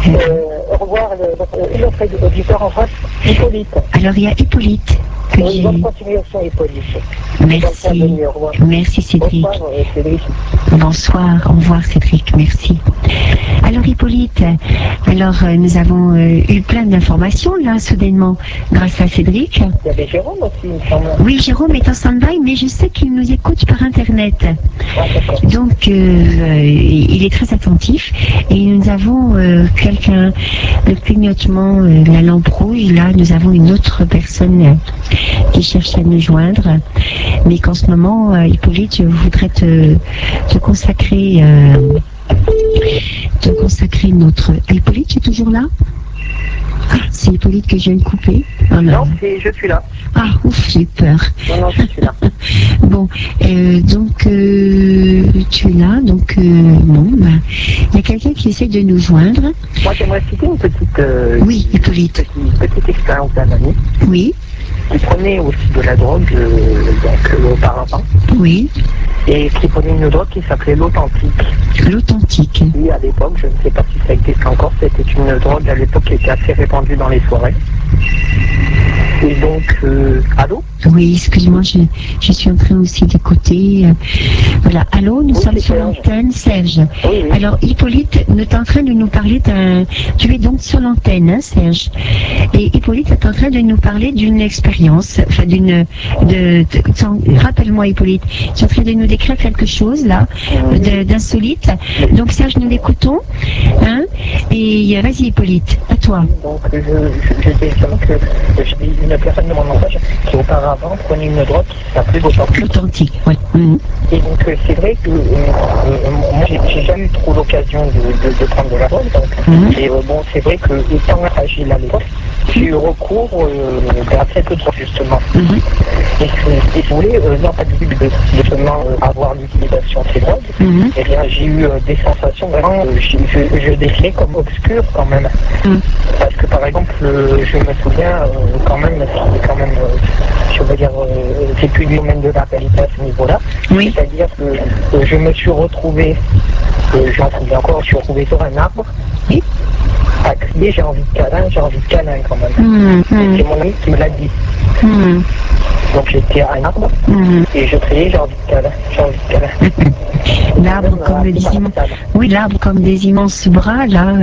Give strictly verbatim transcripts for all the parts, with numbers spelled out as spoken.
Euh, au revoir, le, autre auditeur en face, Hippolyte. Alors il y a Hippolyte. Que oui, j'ai... bonne continuation, Hippolyte. Merci. Merci Cédric. Bonsoir, euh, Cédric. Bonsoir, au revoir Cédric, merci. Alors Hippolyte, alors euh, nous avons euh, eu plein d'informations là, soudainement, grâce à Cédric. Il y avait Jérôme aussi, il me semble. Oui, Jérôme est en stand-by, mais je sais qu'il nous écoute par Internet. Ah, donc, euh, euh, il est très attentif. Et nous avons euh, quelqu'un, le clignotement, euh, la lampe rouge, là, nous avons une autre personne euh, qui cherche à nous joindre. Mais qu'en ce moment, euh, Hippolyte, je voudrais te, te consacrer... Euh, te consacrer notre... Ah, Hippolyte, tu es toujours là? Ah, c'est Hippolyte que je viens de couper. Oh non, c'est, je suis là. Ah, ouf, j'ai peur. Non, non, je suis là. Bon, euh, donc, euh, tu es là, donc, euh, bon, bah, il y a quelqu'un qui essaie de nous joindre. Moi, j'aimerais citer une petite... Euh, oui, Hippolyte. Petite, petite expérience d'un ami. Oui. Qui prenait aussi de la drogue, euh, donc, euh, auparavant. Oui. Et qui prenait une drogue qui s'appelait l'authentique. L'authentique. Oui, à l'époque, je ne sais pas si ça existe encore, c'était une drogue à l'époque qui était assez répandue dans les forêts. Et donc, euh, allô? Oui, excuse-moi, je, je suis en train aussi d'écouter. Euh, voilà, allô, nous oui, sommes sur l'antenne, Serge. Oui, oui. Alors, Hippolyte, tu es en train de nous parler d'un... Tu es donc sur l'antenne, hein, Serge. Et Hippolyte est en train de nous parler d'une expérience, enfin d'une... De, de, rappelle-moi, Hippolyte, tu es en train de nous décrire quelque chose, là, d'insolite. Donc, Serge, nous l'écoutons. Hein, et vas-y, Hippolyte, à toi. Donc, je, je, je dis que j'avais une personne de mon entourage qui auparavant prenait une drogue qui s'appelait l'authentique. L'authentique, oui. Mmh. Et donc, euh, c'est vrai que euh, euh, moi, j'ai jamais eu trop l'occasion de, de, de prendre de la drogue. Donc, mmh. Et euh, bon, c'est vrai que étant fragile à l'époque, j'ai eu recours euh, à très peu de drogue, justement. Mmh. Et, et si vous voulez, euh, non pas du tout de justement euh, avoir l'utilisation de ces drogues, mmh. Eh bien, j'ai eu euh, des sensations vraiment, euh, je, je, je définais comme obscures quand même. Mmh. Parce que par exemple, euh, je me souviens euh, quand même, c'est quand même, euh, je veux dire, euh, c'est plus du domaine de la qualité à ce niveau-là. Oui. C'est-à-dire que euh, je me suis retrouvé, euh, j'en souviens encore, je suis retrouvé sur un arbre. Oui. À crier, j'ai envie de câlin, j'ai envie de câlin quand même. Mmh. Et c'est mon ami qui me l'a dit. Mmh. Donc j'étais à un arbre mmh. et je criais, j'ai envie de câlin, j'ai envie de câlin. L'arbre comme des immenses... Oui, l'arbre comme des immenses bras, là.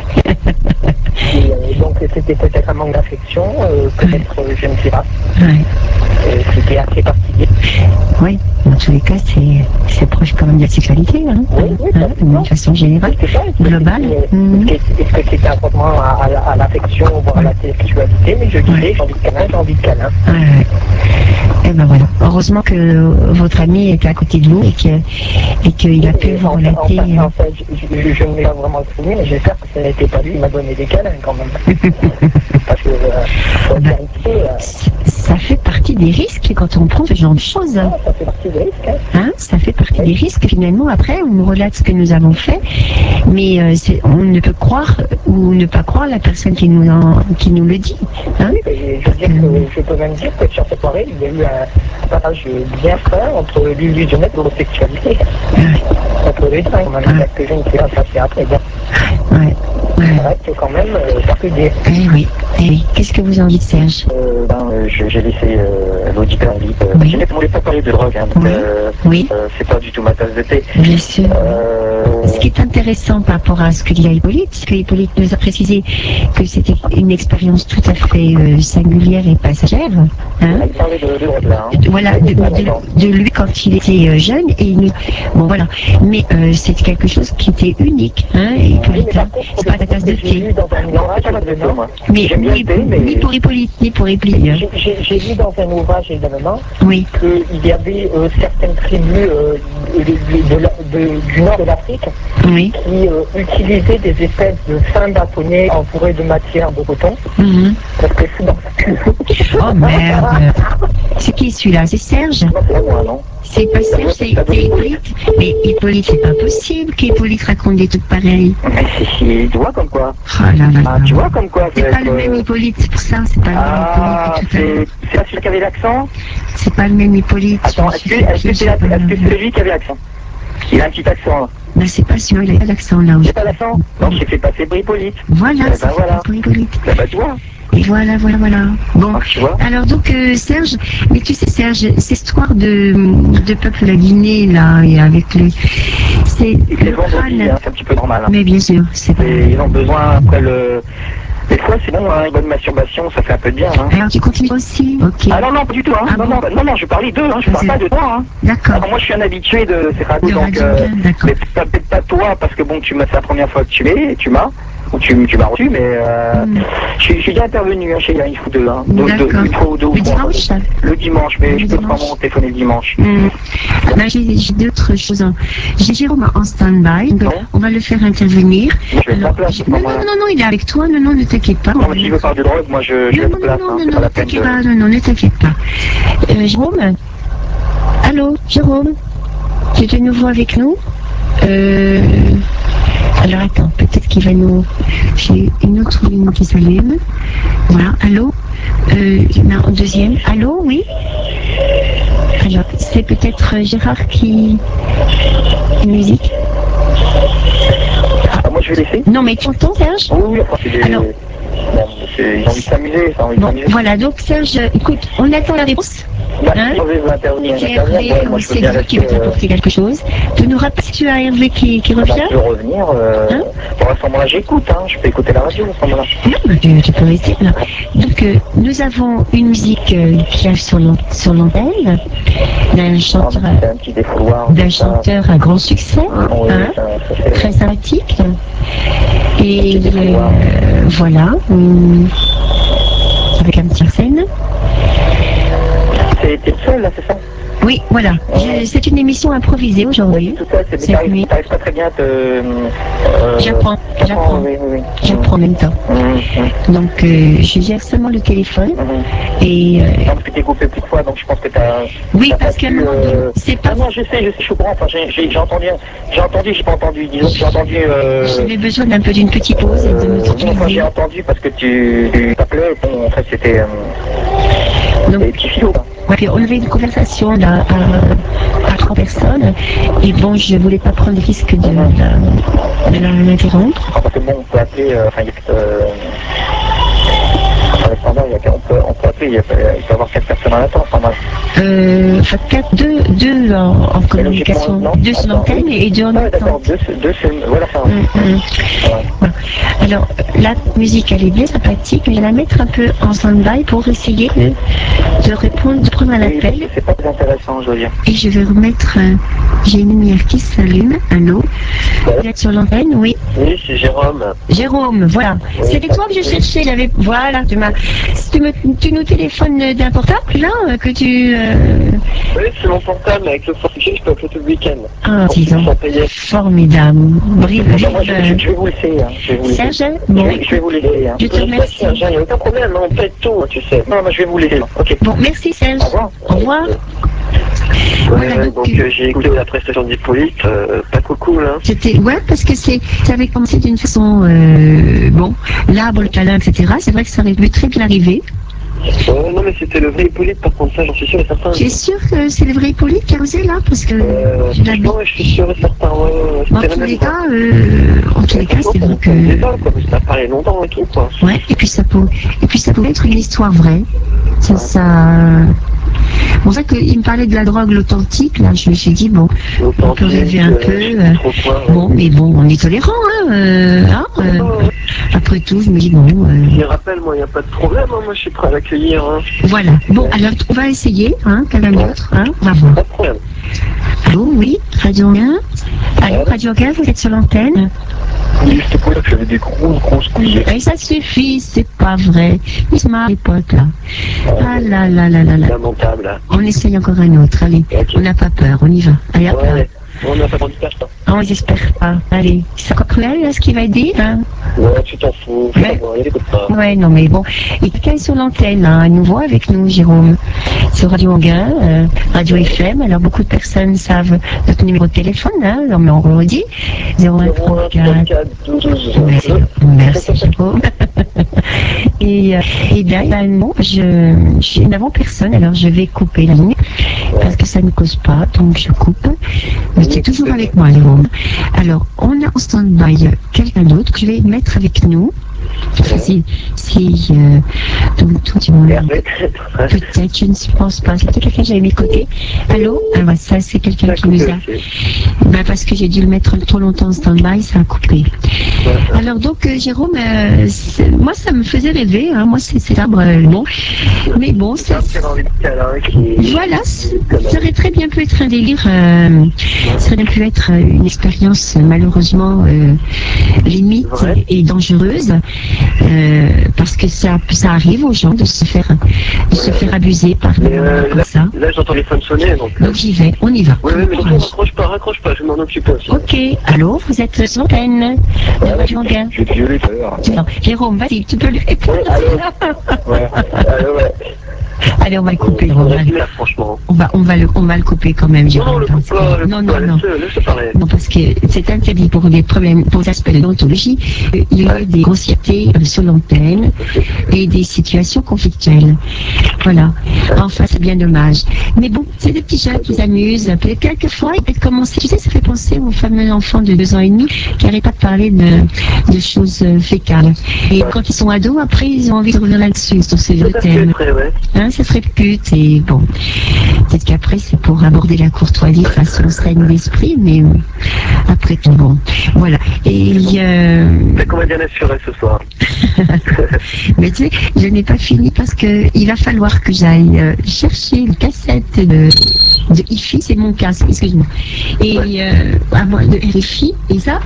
Et, euh, donc c'était peut-être un manque d'affection, euh, peut-être, euh, je ne sais pas. Oui. Euh, c'était assez particulier. Oui, dans tous les cas, c'est proche quand même de la sexualité, hein, oui, oui, hein, de façon générale, globale. Mmh. Est-ce que c'était un rapport à, à, à l'affection, voire à la sexualité, mais je disais, ouais. J'ai envie de câlin, j'ai envie de câlin. Ouais. Et ben voilà. Heureusement que votre ami était à côté de vous et qu'il et qu'il a pu vous relater. Enfin, enfin, je, je, je ne l'ai pas vraiment le souvenir, mais j'espère que ce n'était pas lui qui m'a donné des câlins quand même. Parce que euh, ben, peu, euh... ça fait partie des risques quand on prend ce genre de choses. Ah, ça fait partie des risques. Hein, hein ça fait partie oui. des risques finalement. Après, on nous relate ce que nous avons fait, mais euh, on ne peut croire ou ne pas croire la personne qui nous, en, qui nous le dit. Hein oui, mais je, veux dire que, je peux même dire que sur cette soirée, il y a eu un partage bien fin entre l'illusionnette et l'homosexualité. Entre les deux, quand même, parce que je ne sais pas passer après. Bon. Ouais. Ouais. Ça reste quand même euh, particulier. Eh oui, eh oui. Qu'est-ce que vous en dites, Serge? euh, ben, euh, J'ai laissé euh, l'auditeur libre. Euh, oui. Je ne voulais pas parler de drogue, hein, donc, oui. Euh, oui. Euh, c'est pas du tout ma tasse de thé. Bien sûr. Euh... Ce qui est intéressant par rapport à ce que dit Hippolyte, c'est que Hippolyte nous a précisé que c'était une expérience tout à fait euh, singulière et passagère. Hein, il parlait de, de drogue là. Hein. Voilà, de, de, de, de lui quand il était euh, jeune et il nous... Bon voilà, mais euh, c'est quelque chose qui était unique, hein, Hippolyte. Oui, c'est pas ta tasse de thé. Mais ni, mais... ni pour Hippolyte, ni pour Hippolyte. J'ai lu dans un ouvrage également oui. qu'il y avait euh, certaines tribus euh, de, de, de, de, du nord de l'Afrique oui. qui euh, utilisaient des espèces de fins bâtonnets entourés de matière de coton. Mm-hmm. Parce que c'est dans oh merde. C'est qui celui-là? C'est Serge? Non, c'est moi, non. C'est pas Serge, c'est Hippolyte. Mais Hippolyte, c'est pas possible qu'Hippolyte raconte des trucs pareils. Mais si, si, tu vois comme quoi. Oh là là. Ah, tu vois comme quoi. C'est pas le même Hippolyte, c'est pour ça, c'est pas le même Hippolyte que tout à l'heure. C'est pas celui qui avait l'accent? C'est pas le même Hippolyte. Attends, est-ce que c'est est -ce est -ce celui qui avait l'accent? Il a un petit accent. Ben, c'est pas sûr, il n'a pas d'accent là. Il n'a pas d'accent. Donc j'ai fait passer pour Hippolyte. Voilà, eh c'est ben, voilà. pour Hippolyte. Ben, ben, tu vois. Et voilà, voilà, voilà. Bon, Ah, tu vois. alors donc euh, Serge, mais tu sais Serge, cette histoire de, de peuple de la Guinée là, et avec les, c'est C'est vendredi, hein, c'est un petit peu normal. Hein. Mais bien sûr, c'est vrai. Et ils ont besoin après le. Des fois, c'est bon, hein, une bonne masturbation, ça fait un peu de bien. Hein. Alors tu continues aussi, ok. Ah non, non, pas du tout. Hein. Ah non, bon non, non, non, je parlais d'eux, hein, je parle pas de toi. Hein. D'accord. Alors, moi, je suis un habitué de ces radios, De donc. Radio Euh, Gain, d'accord. mais peut-être peut pas toi, parce que bon, tu m'as, c'est la première fois que tu es, tu m'as, ou tu, tu m'as reçu, mais euh, Mm. je suis déjà intervenu hein, chez Yann, il faut deux, hein. Deux, deux, D'accord. une fois ou deux Le fois. dimanche Le dimanche, mais Le je peux dimanche. prendre mon téléphone le dimanche. Mm. Ben, j'ai, j'ai d'autres choses. en- J'ai Jérôme en stand-by. Non. On va le faire intervenir. Je vais Alors, être place, je- à ce non, non, moment-là. non, non, il est avec toi. Non, non, ne t'inquiète pas. Non, mais s'il veut parler de drogue, moi, je, je Non, vais non, être place, non, hein, non, c'est non, pas ne la peine t'inquiète de... pas. Non, non, ne t'inquiète pas. Euh, Jérôme Allô, Jérôme Tu es de nouveau avec nous euh... Alors attends, peut-être qu'il va nous... J'ai une autre ligne qui s'allume. Voilà, allô euh, non, en deuxième. Allô, oui Alors, c'est peut-être Gérard qui... Une musique Ah, moi, je vais laisser. Non, mais tu entends, Serge Oui, oui, enfin, c'est des... Alors, bon, c'est... Ils ont envie de s'amuser, ça, envie de bon, s'amuser. voilà, donc Serge, écoute, on attend la réponse. Bah, Hein si on veut intervenir, C'est intervenir, Hervé, bon, moi, je peux c'est bien lui qui rester... va Euh... t'apporter quelque chose. Tu nous rappelles si tu as Hervé qui, qui Bah, revient tu veux revenir, euh... Hein bon, à ce moment-là, j'écoute, hein. Je peux écouter la radio, à ce moment-là. Non, mais tu, tu peux rester là. Donc, euh, nous avons une musique euh, qui arrive sur l'an- sur l'antenne d'un chanteur, Ah, c'est un petit défouloir. d'un ça. chanteur à grand succès, Oui, hein, ça, ça, c'est... très sympathique. Et Un petit défouloir. euh, voilà, hum, avec un petit scène. T'es t'es le seul, là, c'est ça? Oui, voilà. Je- c'est une émission improvisée aujourd'hui. Tout ça, c'est... Cette T'arrives nuit. t'arrives pas très bien à te... Euh... J'apprends, j'apprends. Oui, oui, oui. J'apprends en même temps. Mmh, mmh. Donc, euh, je gère seulement le téléphone. Mmh. Et. Euh, Non, parce que t'es coupé plus de fois, donc je pense que t'as... oui, t'as parce pas qu'à un pu, moment donné, euh... c'est pas. Non, non, je sais, je sais, je suis au courant. Enfin, j'ai, j'ai, j'ai entendu, j'ai entendu, j'ai pas entendu. Disons que j'ai entendu... Euh... J'avais besoin d'un peu d'une petite pause et de me Euh, non, enfin, j'ai tranquilliser. entendu parce que tu, tu t'appelais, bon, en fait, c'était euh, Donc, des petits filous. ouais, puis on avait une conversation là à, à trois personnes. Et bon, je voulais pas prendre le risque de, la- de la- l'interrompre. Ah, parce que bon, on peut appeler, euh, enfin, il y a, euh, enfin, le standard, il y a, on, peut, on peut appeler, il, y a, il peut y avoir quatre personnes en attente, pas mal. Euh, enfin, quatre, deux, deux en, en communication, non, deux sur attends, l'antenne oui. et deux en Ah, ouais, d'accord, attente. deux, deux, c'est, voilà ça. Hum, hum. Voilà. Voilà. Alors, la musique, elle est bien sympathique, mais je vais la mettre un peu en stand-by pour essayer de, de répondre, de prendre un Oui, parce que appel. c'est pas très intéressant, je veux dire. Et je vais remettre. euh, j'ai une lumière qui s'allume. Allô Vous êtes sur l'antenne Oui. Oui, c'est Jérôme. Jérôme, voilà. Oui, C'était toi que je cherchais. Il avait... Voilà, tu m'as. Tu, me... tu nous téléphones d'un portable, là, euh, que tu. Euh... Oui, c'est mon portable, mais avec le forfait, je peux appeler tout le week-end. Ah, dis donc. Formidable. Brive, Bon, moi, je, je, je vais vous laisser. Hein. Je vais vous laisser. Serge, je, bon, vais, je vais vous laisser. Hein. Je te remercie. Serge, il n'y a aucun problème, on paie tout, tu sais. Non, moi, je vais vous laisser. Ok. Bon, merci Serge. Au revoir. Au revoir. Voilà, ouais, donc, donc euh, j'ai écouté la prestation d'Hippolyte, euh, pas cool, hein. C'était, ouais, parce que c'est, ça avait commencé d'une façon, euh, bon, l'arbre, le câlin, et cetera. C'est vrai que ça aurait pu très bien arriver. Euh, non, mais c'était le vrai Hippolyte, par contre, ça, j'en suis sûr et certain. Tu es sûr que c'est le vrai Hippolyte qui a osé, là? Parce que, euh, je l'habite. Non, je suis sûr et certain, ouais, ouais. En tous les cas, euh, en tous les cas, c'est vrai que... Pas, quoi, parce que ça paraît longtemps et tout, quoi. Ouais, et puis ça peut, et puis ça pouvait être une histoire vraie. Ça, ça... Bon, c'est vrai qu'il me parlait de la drogue, l'authentique, là, je me suis dit, bon, on peut rêver un peu. Euh, bon, mais bon, on est tolérant, hein, euh, hein euh, après tout, je me dis, bon... Euh... Je rappelle, moi, il n'y a pas de problème, hein, moi, je suis prêt à l'accueillir, hein. Voilà. Bon, alors, on va essayer, hein, quelqu'un d'autre, hein, on va voir. Pas de problème. Allô, oui, Radio un. Allô, Radio un, vous êtes sur l'antenne? Oui, c'était pour dire que j'avais des grosses, grosses couilles. Et ça suffit, c'est pas vrai. Il se marre, les potes, là. Ah là là là là là. Lamentable. On essaye encore un autre, allez. Okay. On n'a pas peur, on y va. Allez, hop, ouais, on n'a pas envie de faire ça. On n'espère pas. Allez, c'est encore cruel, là, ce qu'il va dire, hein? Ouais, tu t'en fous. Ouais. Pas. Ouais, non, mais bon. Et quelqu'un est sur l'antenne, hein, à nouveau avec nous, Jérôme. Sur Radio Anguin, euh, Radio F M. Alors, beaucoup de personnes savent notre numéro de téléphone, hein, mais on redit. zéro un trente-quatre douze. Merci, merci Jérôme. Et, euh, et bien, ben, non, je, je n'avons personne, alors je vais couper la ligne parce que ça ne cause pas, donc je coupe. Mais tu es toujours avec moi, Jérôme. Alors, on a en stand-by quelqu'un d'autre que je vais mettre avec nous. Si, si euh, donc, toi, tu m'en peut-être, je ne pense pas. C'est quelqu'un que j'avais mis de côté. Allô? Ah, bah, ça, c'est quelqu'un qui nous a. Bah, parce que j'ai dû le mettre trop longtemps en stand-by, ça a coupé. Alors, donc, euh, Jérôme, euh, moi, ça me faisait rêver. Hein. Moi, c'est cet arbre, euh, bon. Mais bon, c'est. Voilà, ça aurait très bien pu être un délire. Euh, ça aurait pu être une expérience, malheureusement, euh, limite et dangereuse. Euh, parce que ça, ça arrive aux gens de se faire, de se faire abuser par des moments comme ça. Là, j'entends les téléphone sonner, donc. Donc j'y vais, on y va. Oui, oui, mais raccroche pas, raccroche pas, je vais m'en occuper aussi. Ok, allô, vous êtes sur l'antenne de Radio Anguin. Je vais te violer tout à l'heure. Jérôme, vas-y, tu peux lui répondre. Ouais, allô, ouais. Allez, on va le couper, Jérôme. Franchement. On va, on va le, on va le couper quand même, Jérôme. Non, Parce que, non, non, non. Non, parce que c'est interdit pour des problèmes, pour des aspects de l'ontologie. Il y a eu des grossièretés sur l'antenne et des situations conflictuelles. Voilà. Enfin, c'est bien dommage. Mais bon, c'est des petits jeunes qui s'amusent. Peut-être quelquefois, ils peuvent commencer. Tu sais, ça fait penser aux fameux enfants de deux ans et demi qui n'arrêtent pas de parler de, de choses fécales. Et quand ils sont ados, après, ils ont envie de revenir là-dessus, sur ces vieux thèmes. Hein, ça serait pute et bon. Peut-être qu'après, c'est pour aborder la courtoisie façon saine d'esprit, mais après tout, bon. Voilà. Et euh... T'as combien bien assuré ce soir? Mais tu sais, je n'ai pas fini parce que il va falloir que j'aille euh, chercher une cassette de, de I F I, c'est mon casque, excuse-moi. Et euh, à moi, de R F I, et ça,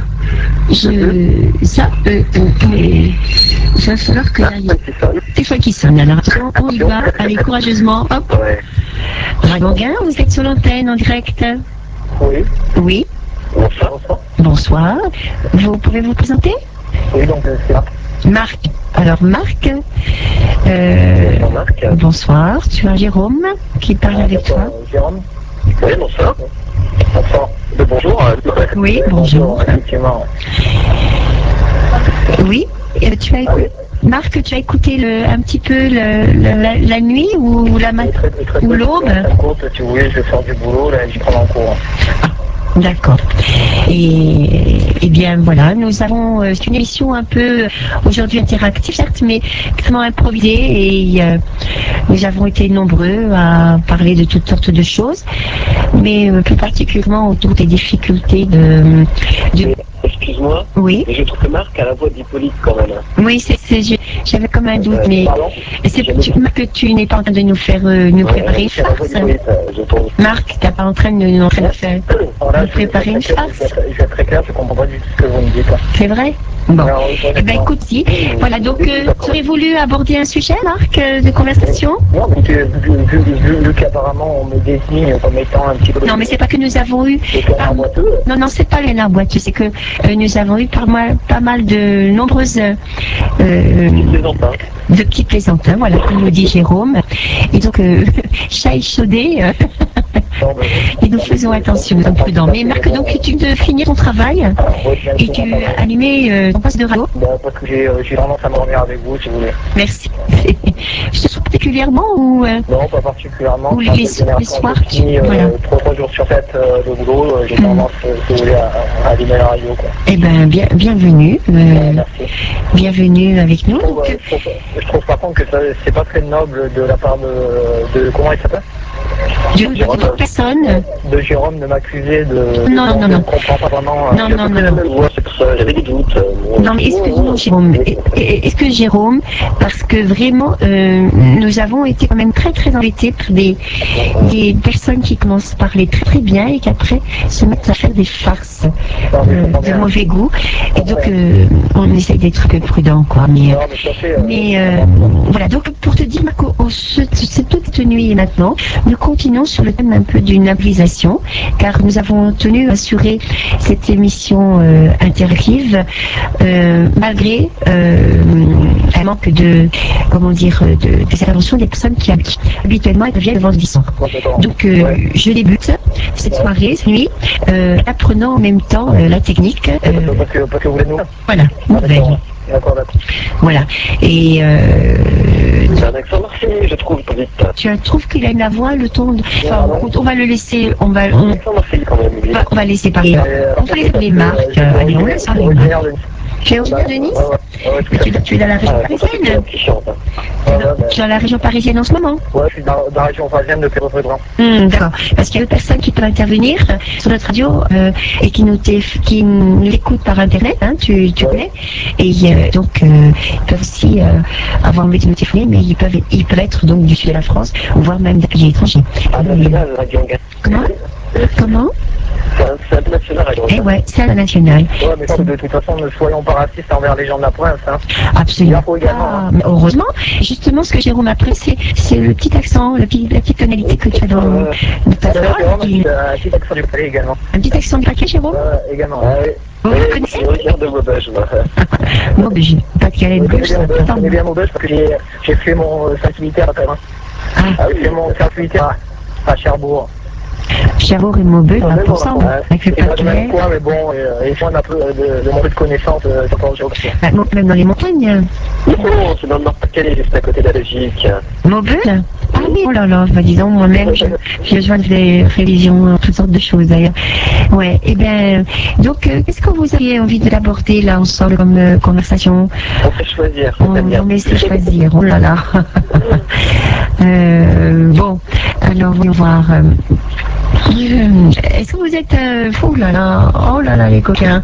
je, ça, euh, euh, euh, il va falloir que j'aille. Des fois qui sonne, alors on y va, allez courageusement, hop. Radio Anguin, vous êtes sur l'antenne en direct? Oui. Oui. Bonsoir. Bonsoir. Bonsoir. Vous pouvez vous présenter? Oui, donc c'est Marc. Marc. Alors Marc. Euh, bonsoir Marc. Bonsoir. Tu as Jérôme qui parle ah, avec toi. Jérôme. Oui, bonsoir. Bonsoir. De bonjour. Euh, oui, bonjour. bonjour effectivement. Oui. Euh, tu as écouté. Marc, tu as écouté le, un petit peu le, le, la, la nuit ou la matinée ou l'aube? Si vous voulez, je sors du boulot, là, j'y prends en cours. D'accord. Et, et bien voilà, nous avons euh, c'est une émission un peu aujourd'hui interactive certes, mais extrêmement improvisée et euh, nous avons été nombreux à parler de toutes sortes de choses, mais euh, plus particulièrement autour des difficultés de. de... Excuse-moi. Oui. Mais je trouve que Marc a la voix d'Hippolyte quand même. Oui, c'est, c'est, j'avais comme un doute, euh, mais pardon c'est que tu n'es pas en train de nous faire euh, nous préparer ouais, une farce. Marc, t'es pas en train de nous, en train de faire voilà, nous préparer une farce. Je vais être très clair, je comprends pas du tout ce que vous me dites. C'est vrai? Bon. Eh bien, écoute, si. Voilà, donc, euh, tu aurais voulu aborder un sujet, Marc, euh, de conversation? Non, mais vu, vu, vu, vu, vu qu'apparemment on me désigne comme étant un petit peu... Non, mais c'est pas que nous avons eu... Par... Non, non, c'est pas les canards boiteux, c'est que euh, nous avons eu par mal, pas mal de nombreuses... Euh, de petits plaisantins, voilà, comme nous dit Jérôme. Et donc, euh, chat échaudé... Euh, et nous faisons attention, nous sommes prudents. Mais Marc, donc tu veux finir ton travail et tu as allumé euh, ton poste de radio? Bah, parce que j'ai, euh, j'ai tendance à m'endormir avec vous, si vous voulez. Merci. Je te souhaite particulièrement ou euh... Non, pas particulièrement. Ou les, les, les soirs qui, euh, voilà. trois jours sur sept euh, de boulot, euh, j'ai mmh. tendance, euh, si vous voulez, à, à allumer la radio. Quoi. Eh bien, bien, bienvenue. Euh, ouais, merci. Bienvenue avec nous. Je trouve, euh, je, trouve, je trouve par contre que ça, c'est pas très noble de la part de... de comment il s'appelle? De, Jérôme, de personne. De Jérôme de m'accuser de... Non, non, non, non. Je ne comprends pas vraiment... Non, non, non, non. C'est pour ça, j'avais des doutes. Euh, non, mais excuse-moi, Jérôme. Est-ce que Jérôme, parce que vraiment, euh, nous avons été quand même très, très embêtés par des, des personnes qui commencent à parler très, très bien et qui après se mettent à faire des farces euh, de mauvais goût. Et donc, euh, on essaye d'être un peu prudent, quoi. Mais, mais euh, voilà. Donc, pour te dire, Marco, c'est toute cette nuit et maintenant, nous continuons sur le thème un peu d'une improvisation, car nous avons tenu à assurer cette émission euh, interactive, euh, malgré euh, un manque de, comment dire, de, des interventions des personnes qui habituellement interviennent le vendredi soir. Donc, euh, ouais. je débute cette soirée, cette nuit, euh, apprenant en même temps euh, la technique. Euh, parce, que, parce que vous êtes nous. Voilà, nouvelle. D'accord, d'accord. Voilà. Et euh, c'est un accent marseillais, je trouve, vite. Tu trouves qu'il a une voix, le ton de... Enfin, non, écoute, on va le laisser, on va, Un on, accent marseillais quand même, on va, on va laisser parler. Euh, On va laisser les marques. euh, Allez, on laisse parler les marques. Tu es originaire de Nice? Ouais, ouais, ouais, tout à tu, fait. tu es dans la région Ah, c'est parisienne? qui chante. Hein. Tu es Ouais, dans, ouais, bah, tu es dans la région parisienne en ce moment? ouais, je suis dans, dans la région parisienne depuis peu de temps. Hum, d'accord. Parce qu'il y a d'autres personnes qui peuvent intervenir sur notre radio euh, et qui nous, téf- qui nous écoutent par Internet, hein, tu, tu Ouais. connais. Et euh, donc, euh, ils peuvent aussi euh, avoir envie de nous téléphoner, mais ils peuvent, ils peuvent être donc du sud de la France, voire même des pays étrangers. Ah, Donc, national, Radio Anguin. comment? Comment? C'est international, Radio Eh Anguin. ouais, c'est international. Ouais, mais je pense que de toute façon, ne soyons pas racistes envers les gens de la province. Hein. Absolument. Il faut également, Ah, hein. mais heureusement, justement, ce que Jérôme a pris, c'est, c'est le petit accent, le petit, la petite tonalité que tu as dans, dans ta D'ailleurs, voix. Jérôme, qui- un petit accent du palais également. Un petit accent du paquet, Jérôme? Euh, également. Ah oui. Vous Oui, le connaissez? c'est originaire de Maubeuge, moi. Bon, ben, j'ai pas de Je galette connais bleue, bien ça Maubeuge, je pas. connais bien Maubeuge parce que j'ai, j'ai fait mon euh, service militaire à Paris. Ah, J'ai fait mon service militaire à, à Cherbourg. Cherbourg et Maubeuge, Ouais, là, pour ça, ouais, avec le c'est pas le même paquet. coin, mais bon, euh, et moi, un peu euh, de, de mon peu de connaissances euh, sur géographie. Bah, bon, même dans les montagnes. Non, c'est dans le Nord-Pas-de-Calais, juste à côté de la Belgique. Maubeuge? Ah oui, oh là là, bah, disons, moi-même, je, je joins des révisions, toutes sortes de choses d'ailleurs. Ouais, et bien, donc, euh, qu'est-ce que vous aviez envie de l'aborder là ensemble comme euh, conversation? On fait choisir, On, c'est bien. on laisse choisir, oh là là. euh, bon, alors, voyons voir. euh, euh, Est-ce que vous êtes... Euh, oh là là, oh là là, les coquins.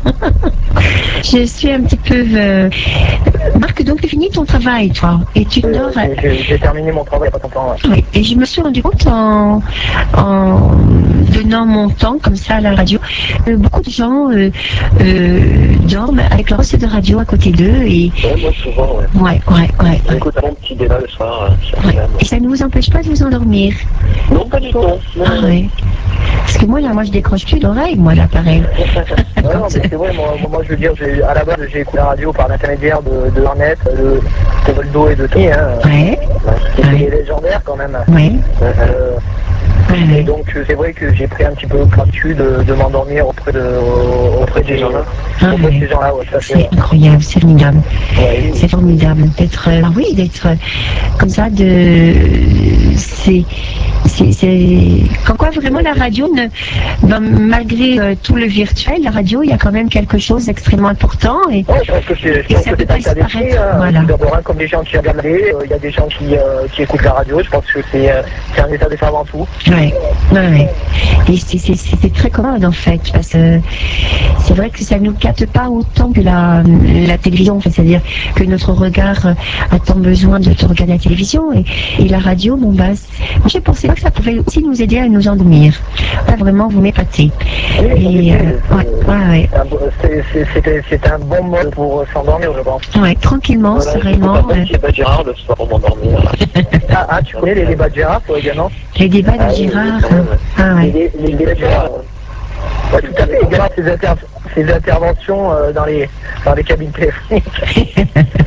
Je suis un petit peu... Euh... Marc, donc tu finis ton travail, toi, et tu Euh, dors... j'ai- j'ai, j'ai terminé mon travail il n'y a pas longtemps. Ouais. Oui, et je me suis rendu compte en, en donnant mon temps comme ça à la radio, que beaucoup de gens euh, euh, dorment avec leur poste de radio à côté d'eux et Ouais, moi souvent, ouais. ouais, ouais, ouais. J'écoute un bon petit débat le soir, euh, sur Ouais. Slam. Et ça ne vous empêche pas de vous endormir? Non, pas du tout. Non, Ah non, non. ouais. Parce que moi là, moi je décroche plus l'oreille, moi là, pareil. Ouais, non, mais c'est vrai, moi, moi je veux dire, j'ai, à la base j'ai écouté la radio par l'intermédiaire de, de Internet, de, de Voldo et de Tony, hein. Ouais, C'était ouais. légendaire quand même. ouais, Euh, ouais, et ouais. donc euh, c'est vrai que j'ai pris un petit peu l'habitude de, de m'endormir auprès de, auprès des gens-là. Ah Auprès de ouais. ces gens-là, ouais, ça fait. C'est incroyable, c'est formidable. Ouais. C'est formidable d'être, euh, ah oui, d'être euh, comme ça, de, c'est, c'est, c'est, comme quoi vraiment la radio, ne, ben, malgré euh, tout le virtuel, la radio, il y a quand même quelque chose d'extrêmement important et, Ouais, je pense que c'est, je et pense ça que peut c'est pas un état d'esprit, disparaître. hein. Voilà. Tout d'abord, hein, comme les gens qui regardent la télé, euh, il y a des gens qui, euh, qui écoutent la radio, je pense que c'est, euh, c'est un état d'esprit avant tout. Ouais, ouais, ouais. Et c'est, c'est, c'est, c'est très commode en fait, parce que c'est vrai que ça ne nous capte pas autant que la, la télévision, c'est-à-dire que notre regard a tant besoin de, de regarder la télévision et, et la radio, bon bah, je pensais pas que ça pouvait aussi nous aider à nous endormir. Là, vraiment, vous m'épatez. Et, euh, ouais, ouais, ouais. Un bo- c'est, c'est, c'est, c'est un bon mode pour euh, s'endormir, je pense. Ouais, tranquillement, Voilà, j'écoute sereinement. un bon euh, petit débat Gérard le soir pour m'endormir. Ah, ah, tu connais les débats de Gérard, toi également? Les débats de Ah oui, oui, Gérard. quand même. Ah Les, ouais. dé- les débats de Gérard. Ouais, tout à fait, également ses, inter- ses interventions euh, dans, les, dans les cabines téléphoniques.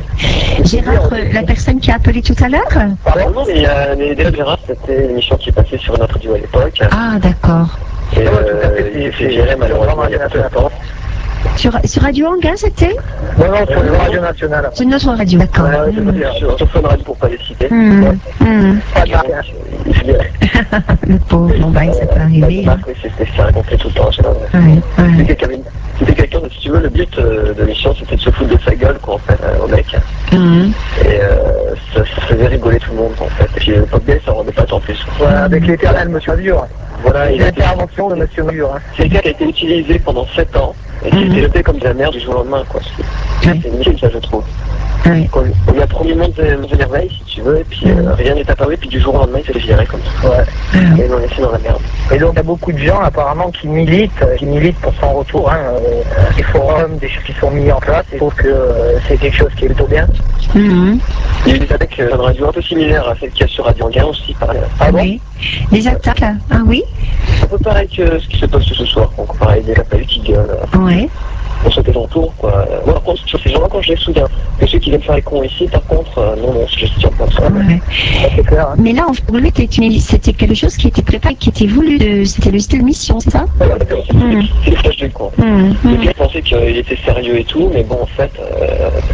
Gérard, euh, la personne qui a appelé tout à l'heure? Pardon? Non, mais euh, les débats de Gérard, c'était une émission qui passait sur notre radio à l'époque. Ah, d'accord. Et Ouais, tout à euh, fait, il s'est c'est- fait c'est- virer c'est malheureusement vraiment il y a pas un longtemps. Sur, sur Radio Anguin, c'était? Non, non, sur le Radio National. C'est notre radio, d'accord. Ouais, ouais, je veux Mmh. dire. Sur, sur Fun Radio pour pas les citer. Mmh. Mmh. Pas de marque, hein. Il se virait. Le pauvre, bon bah, ça peut arriver. Hein. Oui, c'était ce qu'il racontait tout le temps. je sais pas. Ouais, C'était ouais. quelqu'un, c'était quelqu'un de, si tu veux, le but euh, de l'émission, c'était de se foutre de sa gueule, quoi, en fait, euh, au mec. Mmh. Et euh, ça, ça faisait rigoler tout le monde, en fait. Et puis, le pop gay, ça rendait pas tant plus. Ouais, avec l'éternel Monsieur Azur. Voilà, il a été- L'intervention de Monsieur Azur. Hein. c'est quelqu'un qui a été utilisé pendant sept ans, et qui a été jeté comme de la merde du jour au lendemain, quoi. C'est, Ouais. c'est inutile, ça, je trouve. Ouais. On, on lui a promis monde de, de merveille, si tu veux, et puis euh, rien n'est apparu, puis du jour au lendemain, il s'est fait virer comme ça. Ouais. Ah, Et ils l'ont laissé dans la merde. Et donc il y a beaucoup de gens apparemment qui militent, euh, qui militent pour son retour, hein, euh, des forums, des choses qui sont mis en place, et je trouve que euh, c'est quelque chose qui est plutôt bien. mmh. Il y a eu des attaques euh, de radio un peu similaires à celles qu'il y a sur Radio Anguin aussi, pareil. Ah bon? Oui. Les attaques, là. Ah oui? Un peu pareil que ce qui se passe ce soir, donc pareil, des appels qui gueulent. Ouais. On sautait dans le tour, quoi. Moi, par contre, sur ces gens-là, quand je les souviens, mais ceux qui viennent faire les cons ici, par contre, euh, non, non, je gestionne pas ça. Ouais. Ça, c'est clair. Hein. Mais là, en fait, c'était c'était quelque chose qui était préparé, qui était voulu. de- C'était le style mission, c'est ça? C'est c'est des flashs de con. Mmh. Le Mmh. gars pensait qu'il était sérieux et tout, mais bon, en fait, euh, voilà,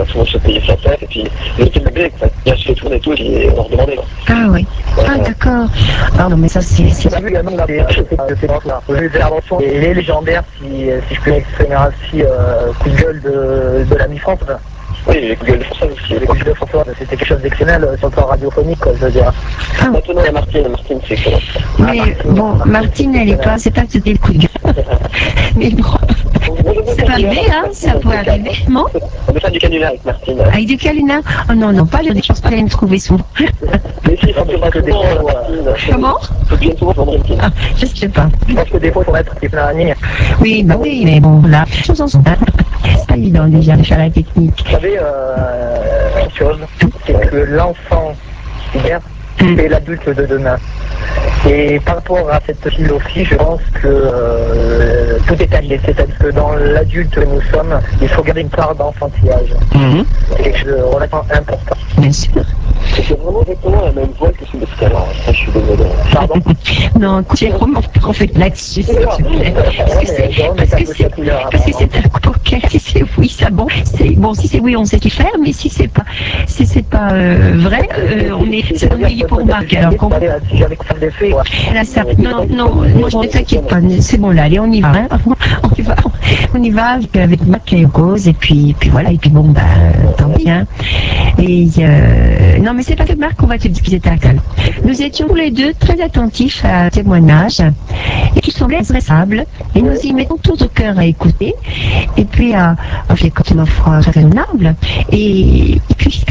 tout le monde se payait sa tête, et puis ils étaient bébés, quoi. Bien sûr, tourner et tout, et on leur demandait, quoi. Ah oui. Ah d'accord. Ah non mais ça c'est... J'ai vu également là, des séquences-là. Les interventions et les légendaires, si, si je peux m'exprimer ainsi, euh, coup de gueule de, de l'ami France. Oui, les coups de gueule de François aussi. Les coups de gueule de François, c'était quelque chose d'exceptionnel sur le plan radiophonique, quoi, je veux dire. Ah. Maintenant, il y a Martine, Martine, c'est excellent. Mais Ah, Martine, bon, Martine, Martine, elle est pas... C'est pas que c'était le coup de gueule. Mais bon... Ça peut arriver, hein, ça peut arriver. Non? On peut faire du canular avec Martine. Avec du canular? Oh non, non, pas le... Je pense pas qu'elle me trouver son... Mais si, ça peut pas que des fois, Martine. Comment? Faut bien souvent vendre Martine. Ah, je sais pas. Je pense que des fois, il faut mettre des plans à ligne. Oui, bah oui, mais bon, là, chose en sont. C'est pas évident déjà de faire la technique. Vous savez, euh, une chose, c'est que l'enfant d'hier est l'adulte de demain. Et par rapport à cette philosophie, je pense que euh, tout est allié. C'est-à-dire que dans l'adulte que nous sommes, il faut garder une part d'enfantillage. Mmh. C'est quelque chose de relativement important. Bien sûr. C'est vraiment exactement la même voix que celui de tout à l'heure. Ça, je suis désolé. Pardon? Non, écoute, Jérôme, on en fait là-dessus, s'il te plaît. Parce que c'est, parce que c'est, parce que c'est un coquin. Si c'est oui, ça bon. C'est, bon, si c'est oui, on sait qu'il faire, mais si c'est pas, si c'est pas euh, vrai, euh, on est, c'est ennuyé pour Marc. Alors, qu'on... Si j'avais fait des faits, ouais. Là, ça, non, non, moi, je ne t'inquiète pas. C'est bon, là, allez, on y va. Hein. On y va, on y va avec, avec Marc et Rose, et puis, puis voilà, et puis bon, bah, tant pis, hein. Et euh, non, mais c'est pas que Marc, on va te dire qu'ils étaient à table. Nous étions tous les deux très attentifs à un témoignage et qui semblait adressable, et nous y mettons tout au cœur à écouter, et puis à, à faire quand une offre raisonnable, et, et puis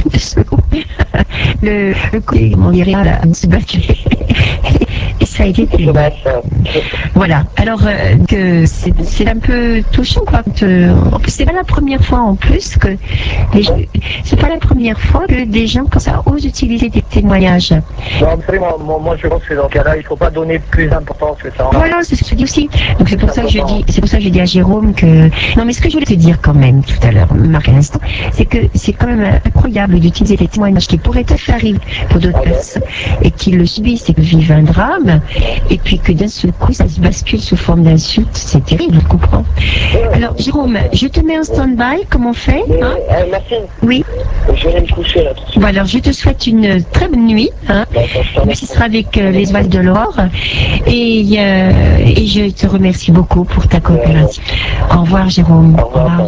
le, le côté, comment dire, à se battre. Et ça a été terrible. Voilà. Alors euh, que c'est, c'est un peu touchant, quoi. Que, en plus, c'est pas la première fois en plus que les, c'est pas la première fois que des gens comme ça osent utiliser des témoignages. Non, vous savez, moi, moi, moi, je pense que dans ce cas-là, il ne faut pas donner plus d'importance que ça. Voilà, c'est ce que je dis aussi. Donc c'est pour ça que je dis, c'est pour ça que je dis à Jérôme que. Non, mais ce que je voulais te dire quand même tout à l'heure, Marc, à l'instant, c'est que c'est quand même incroyable d'utiliser des témoignages qui pourraient être arrivés pour d'autres personnes et qui le subissent et que vivent un drame, et puis que d'un seul coup ça se bascule sous forme d'insulte. C'est terrible, je comprends. Alors Jérôme, je te mets en stand-by, comment on fait, hein? Euh, Martine. Oui. Je vais aller me coucher là tout de suite. Bon, alors je te souhaite une très bonne nuit, hein. Mais ce sera avec euh, les oies de l'aurore, et, euh, et je te remercie beaucoup pour ta coopération. Au revoir Jérôme. Au revoir.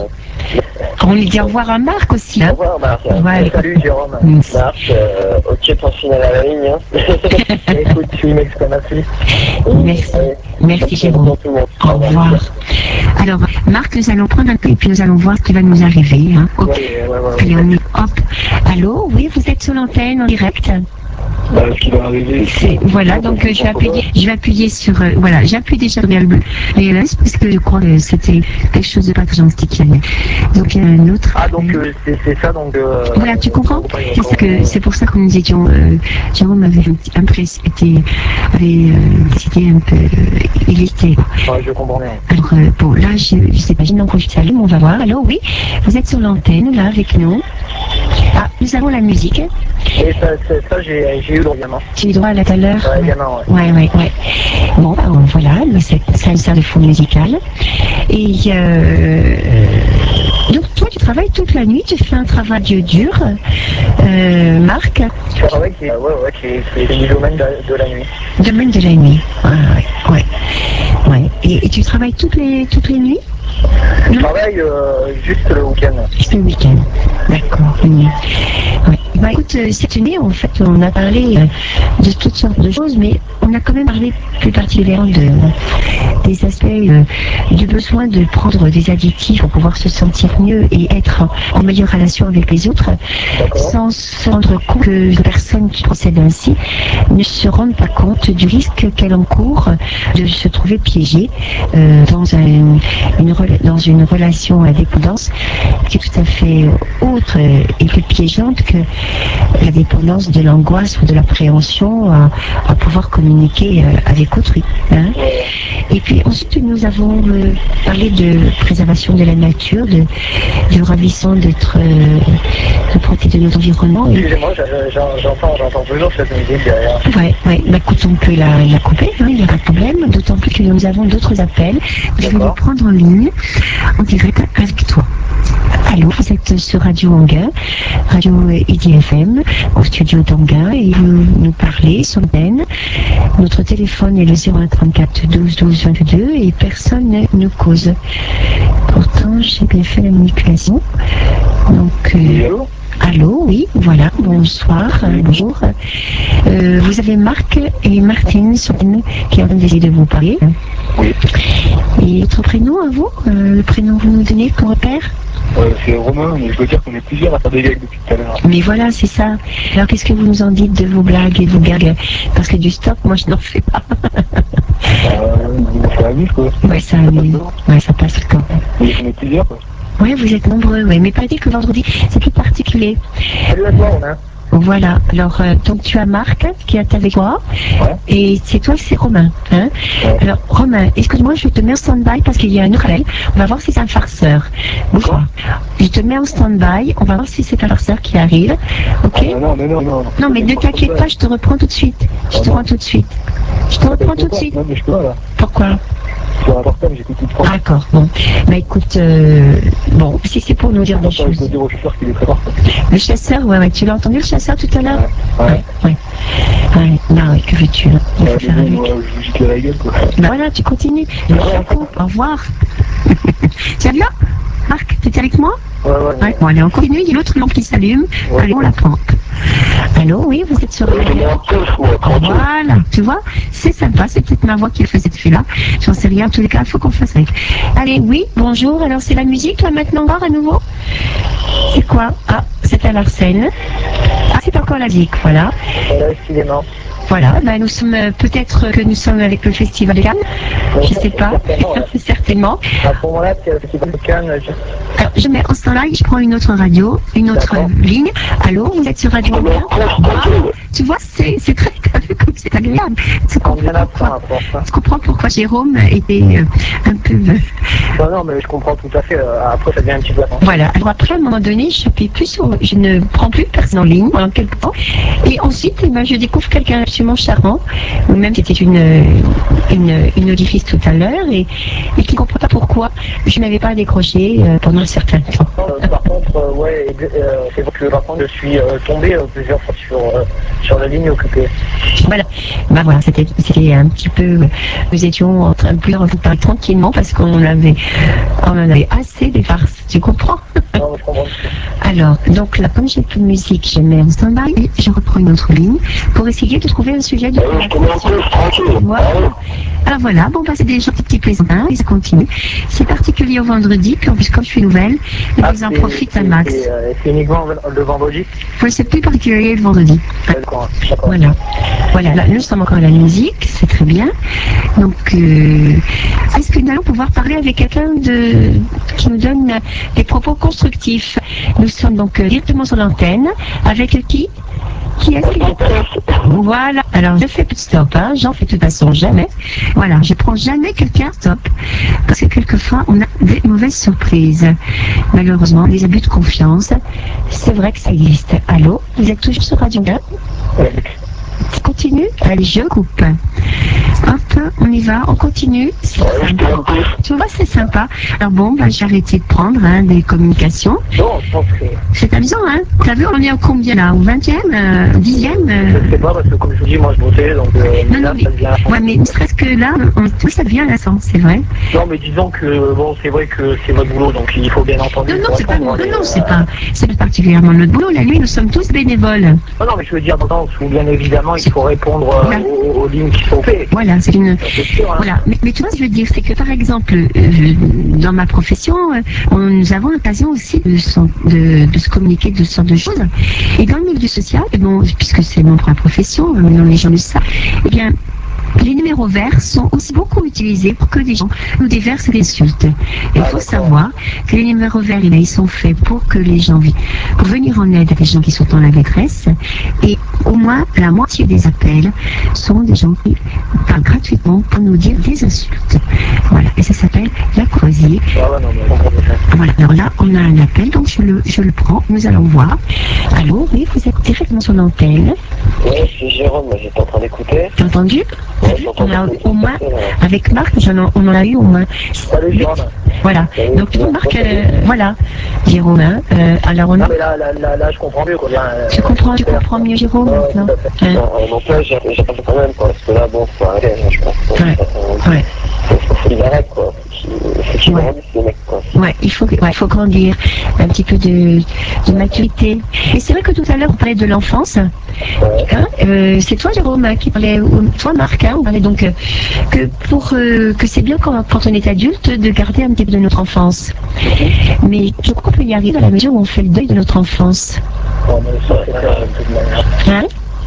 On lui dit au revoir à Marc aussi, hein. Au revoir Marc. Ouais. Salut Jérôme. Marc, euh, ok pour signaler à la ligne. Hein. Écoute, tu m'exprimes ainsi. Merci. Merci Jérôme. Au revoir. Alors, Marc, nous allons prendre un peu et puis nous allons voir ce qui va nous arriver. Hein. Ouais, ouais, ouais, ouais. Puis on est, hop. Allô, oui, vous êtes sur l'antenne en direct. Bah, ce qui va arriver. C'est, voilà, donc euh, je vais appuyer, je vais appuyer sur, euh, voilà, j'appuie déjà sur le réalise parce que je crois que c'était quelque chose de pas très gentil qu'il y avait. Donc il y a un autre. Ah, donc euh, c'est, c'est ça, donc. Euh, voilà, tu comprends? C'est ça que, c'est pour ça que nous étions, euh, Jérôme avait un peu été, avait, euh, c'était un peu, euh, il était. Ouais, je comprends bien. Alors, euh, bon, là, je, je sais pas, j'ai une enregistré, on va voir. Alors, oui, vous êtes sur l'antenne, là, avec nous. Ah, nous avons la musique. Et ça, ça, ça j'ai, j'ai eu droit également. Tu as eu droit à tout à l'heure? Ouais, également, ouais. Ouais, ouais, ouais. Bon, bah, voilà, c'est, ça sert de fond musical. Et, euh, donc, toi, tu travailles toute la nuit, tu fais un travail dur, euh, Marc? C'est un travail qui, ouais, ouais, qui est, qui est du domaine de, de la nuit. Domaine de la nuit, ouais, ouais, ouais. ouais. Et, et tu travailles toutes les, toutes les nuits? Je travaille euh, juste le week-end. Juste le week-end, d'accord. Mmh. Ouais. Bah, écoute, cette année, en fait, on a parlé euh, de toutes sortes de choses, mais on a quand même parlé plus particulièrement de, des aspects euh, du besoin de prendre des additifs pour pouvoir se sentir mieux et être en, en meilleure relation avec les autres, sans se rendre compte que les personnes qui procèdent ainsi ne se rendent pas compte du risque qu'elles encourent de se trouver piégées euh, dans, un, une, dans une relation à dépendance qui est tout à fait autre et plus piégeante que la dépendance de l'angoisse ou de l'appréhension à, à pouvoir communiquer euh, avec autrui. Hein. Et puis ensuite, nous avons euh, parlé de préservation de la nature, de, du ravissant d'être euh, de protéger notre environnement. Excusez-moi, j'entends, j'entends toujours cette musique derrière. Ouais, ouais, bah écoute, on peut la, la couper, hein, il n'y a pas de problème, d'autant plus que nous avons d'autres appels. Je vais les prendre en ligne, en direct avec toi. Allô, vous êtes sur Radio Anguin, Radio I D F M, au studio d'Anguin, et vous nous parlez sur l'antenne. Notre téléphone est le zéro un trente-quatre douze douze vingt-deux et personne ne nous cause. Pourtant, j'ai bien fait la manipulation. Donc, euh, allô, allô, oui, voilà, bonsoir, euh, bonjour. Euh, vous avez Marc et Martine sur l'antenne qui ont décidé de vous parler. Oui. Et votre prénom à vous, euh, le prénom que vous nous donnez comme repère? Euh, c'est Romain, mais je veux dire qu'on est plusieurs à faire des gags depuis tout à l'heure. Mais voilà, c'est ça. Alors qu'est-ce que vous nous en dites de vos blagues et de vos gags? Parce que du stop, moi je n'en fais pas. Euh, ça amuse quoi. Ouais, ça amuse. Ouais, ça passe le temps. Mais on est plusieurs quoi. Oui, vous êtes nombreux, oui. Mais pas dit que vendredi, c'est plus particulier. Salut à toi Romain. Voilà, alors euh, donc tu as Marc qui est avec moi, ouais. Et c'est toi, c'est Romain. Hein ouais. Alors Romain, excuse-moi, je te mets en stand-by parce qu'il y a un autre appel. On va voir si c'est un farceur. Bouge pas. Je te mets en stand-by, on va voir si c'est un farceur qui arrive. Ok? Ah, non, non, non, non. Non, mais ne t'inquiète pas, je te reprends tout de suite. Je te reprends tout de suite. Je te reprends tout de suite. Non, mais je peux là. Pourquoi? Sur un portable, j'écoute tout le temps. D'accord, bon. Bah écoute, euh, bon, si c'est pour nous dire des choses. Je dois dire au chasseur qu'il est très fort. Le chasseur, ouais, ouais, tu l'as entendu le chasseur tout à l'heure? Ouais. Ouais. Ouais. Ouais. Ouais. Non, que veux-tu? Hein? Il faut ouais, faire bon, avec. Moi, je vous gicle la gueule, quoi. Bah voilà, tu continues. Au revoir. Tu vas bien? Marc, tu es avec moi? Ouais, ouais. ouais. Bon, allez, on continue, il y a l'autre lampe qui s'allume. Ouais. Allez, on la prend. Allô, oui, vous êtes sur la Voilà, tu vois, c'est sympa, c'est peut-être ma voix qui fait cette fille-là. J'en sais rien, en tous les cas, il faut qu'on fasse avec. Allez, oui, bonjour, alors c'est la musique, là, maintenant, encore à nouveau? C'est quoi? Ah, c'est à l'Arsène. Ah, c'est encore la musique, voilà. Voilà, excusez-moi. Voilà, ben nous sommes, euh, peut-être que nous sommes avec le Festival de Cannes, ouais, je ne sais pas, certainement. Ouais. certainement. À ce moment-là, c'est le Festival de Cannes. Je... Alors, je mets en stand-by, je prends une autre radio, une autre ligne. Allô, vous êtes sur Radio Anguin? Ah, tu vois, c'est, c'est très, comme c'est agréable. Tu comprends, pourquoi, tu comprends pourquoi Jérôme était euh, un peu... Euh... Non, non, mais je comprends tout à fait. Après, ça devient un petit peu... Voilà, alors après, à un moment donné, je n'appuie plus sur... Je ne prends plus personne en ligne pendant quelques temps. Et ensuite, eh ben, je découvre quelqu'un absolument charmant, même c'était une, une, une auditrice tout à l'heure, et, et qui ne comprend pas pourquoi je n'avais pas décroché euh, pendant un certain temps. Euh, par contre, euh, ouais, euh, c'est vrai que par contre, je suis euh, tombé euh, plusieurs fois sur, euh, sur la ligne occupée. Voilà, bah voilà, c'était, c'était un petit peu, nous étions en train de plusieurs vous parler tranquillement parce qu'on avait, on en avait assez des farces, tu comprends? Non, je comprends. Alors, donc là, comme j'ai plus de musique, je mets en stand-by et je reprends une autre ligne pour essayer de trouver un sujet de conversation. Voilà. Alors voilà, bon bah c'est déjà des petits plaisantins et ça continue. C'est particulier au vendredi, puis en plus comme je suis nouvelle, ah, ils en profitent un max. C'est, euh, c'est uniquement le vendredi? Oui, c'est plus particulier le vendredi. D'accord, d'accord. Voilà. Voilà, là, nous sommes encore à la musique, c'est très bien. Donc, euh, est-ce que nous allons pouvoir parler avec quelqu'un de, qui nous donne des propos constructifs? Nous sommes donc euh, directement sur l'antenne. Avec qui? Qui est-ce qui... Voilà. Alors, je fais plus de stop, hein. J'en fais de toute façon jamais. Voilà, je prends jamais quelqu'un stop. Parce que quelquefois, on a des mauvaises surprises. Malheureusement, les abus de confiance, c'est vrai que ça existe. Allô? Vous êtes toujours sur Radio Anguin? Continue? Allez, je coupe. Hop, on y va, on continue. C'est sympa. Tu vois, c'est sympa. Alors bon, bah, j'ai arrêté de prendre hein, des communications. Non, je pense que... C'est amusant, hein? T'as vu, on est en combien là? Au vingtième? euh, dixième euh... Je sais pas, parce que comme je vous dis, moi je bossais, donc... Euh, non, non, mais... Devient... Ouais, mais ne serait-ce que là, on... tout ça devient lassant, c'est vrai. Non, mais disons que, bon, c'est vrai que c'est votre boulot, donc il faut bien entendu... Non, non, c'est pas, non, non, non, c'est pas... C'est pas particulièrement notre boulot. La nuit, nous sommes tous bénévoles. Non, non, mais je veux dire, dans le sens où, bien évidemment, il faut répondre euh, voilà. aux, aux lignes qui sont faites. Voilà, c'est une... C'est sûr, hein. Voilà, mais, mais tu vois, ce que je veux dire, c'est que, par exemple, euh, dans ma profession, euh, on, nous avons l'occasion aussi de, de, de se communiquer de ce genre de choses. Et dans le milieu social, bon, puisque c'est mon propre profession, maintenant les gens le savent, eh bien, les numéros verts sont aussi beaucoup utilisés pour que les gens nous déversent des insultes. Il faut savoir que les numéros verts, ils sont faits pour que les gens pour venir en aide à des gens qui sont en la détresse, et au moins la moitié des appels sont des gens qui parlent gratuitement pour nous dire des insultes. Voilà, et ça s'appelle la courtoisie. Voilà, alors là, on a un appel, donc je le, je le prends, nous allons voir. Allô, oui, vous êtes directement sur l'antenne. Oui, c'est Jérôme, j'étais en train d'écouter. T'as entendu? Ouais, on a au moins, avec Marc, j'en, on en a eu au moins. Salut Jérôme. Voilà, donc tu vois Marc, euh, voilà, Jérôme, hein, euh, alors on a... Non mais là, là, là, là, je comprends mieux quoi. Euh, tu comprends, tu comprends mieux Jérôme ouais, maintenant hein? Non, euh, donc là, j'ai pas fait quand même, quoi, parce que là, bon, faut arrêter, je pense. Ouais, ouais. Faut qu'ils arrêtent, quoi. Faut qu'ils Ouais. grandissent, les mecs, quoi. Ouais, il faut, ouais, il faut grandir, un petit peu de, de maturité. Et c'est vrai que tout à l'heure, on parlait de l'enfance. Ouais. Hein, euh, c'est toi, Jérôme, hein, qui parlait, ou toi, Marc, hein, on parlait donc euh, que pour euh, que c'est bien quand, quand on est adulte de garder un petit peu de notre enfance. Mais je crois qu'on peut y arriver dans la mesure où on fait le deuil de notre enfance. Bon, mais ça, c'est clair, de toute manière. Hein?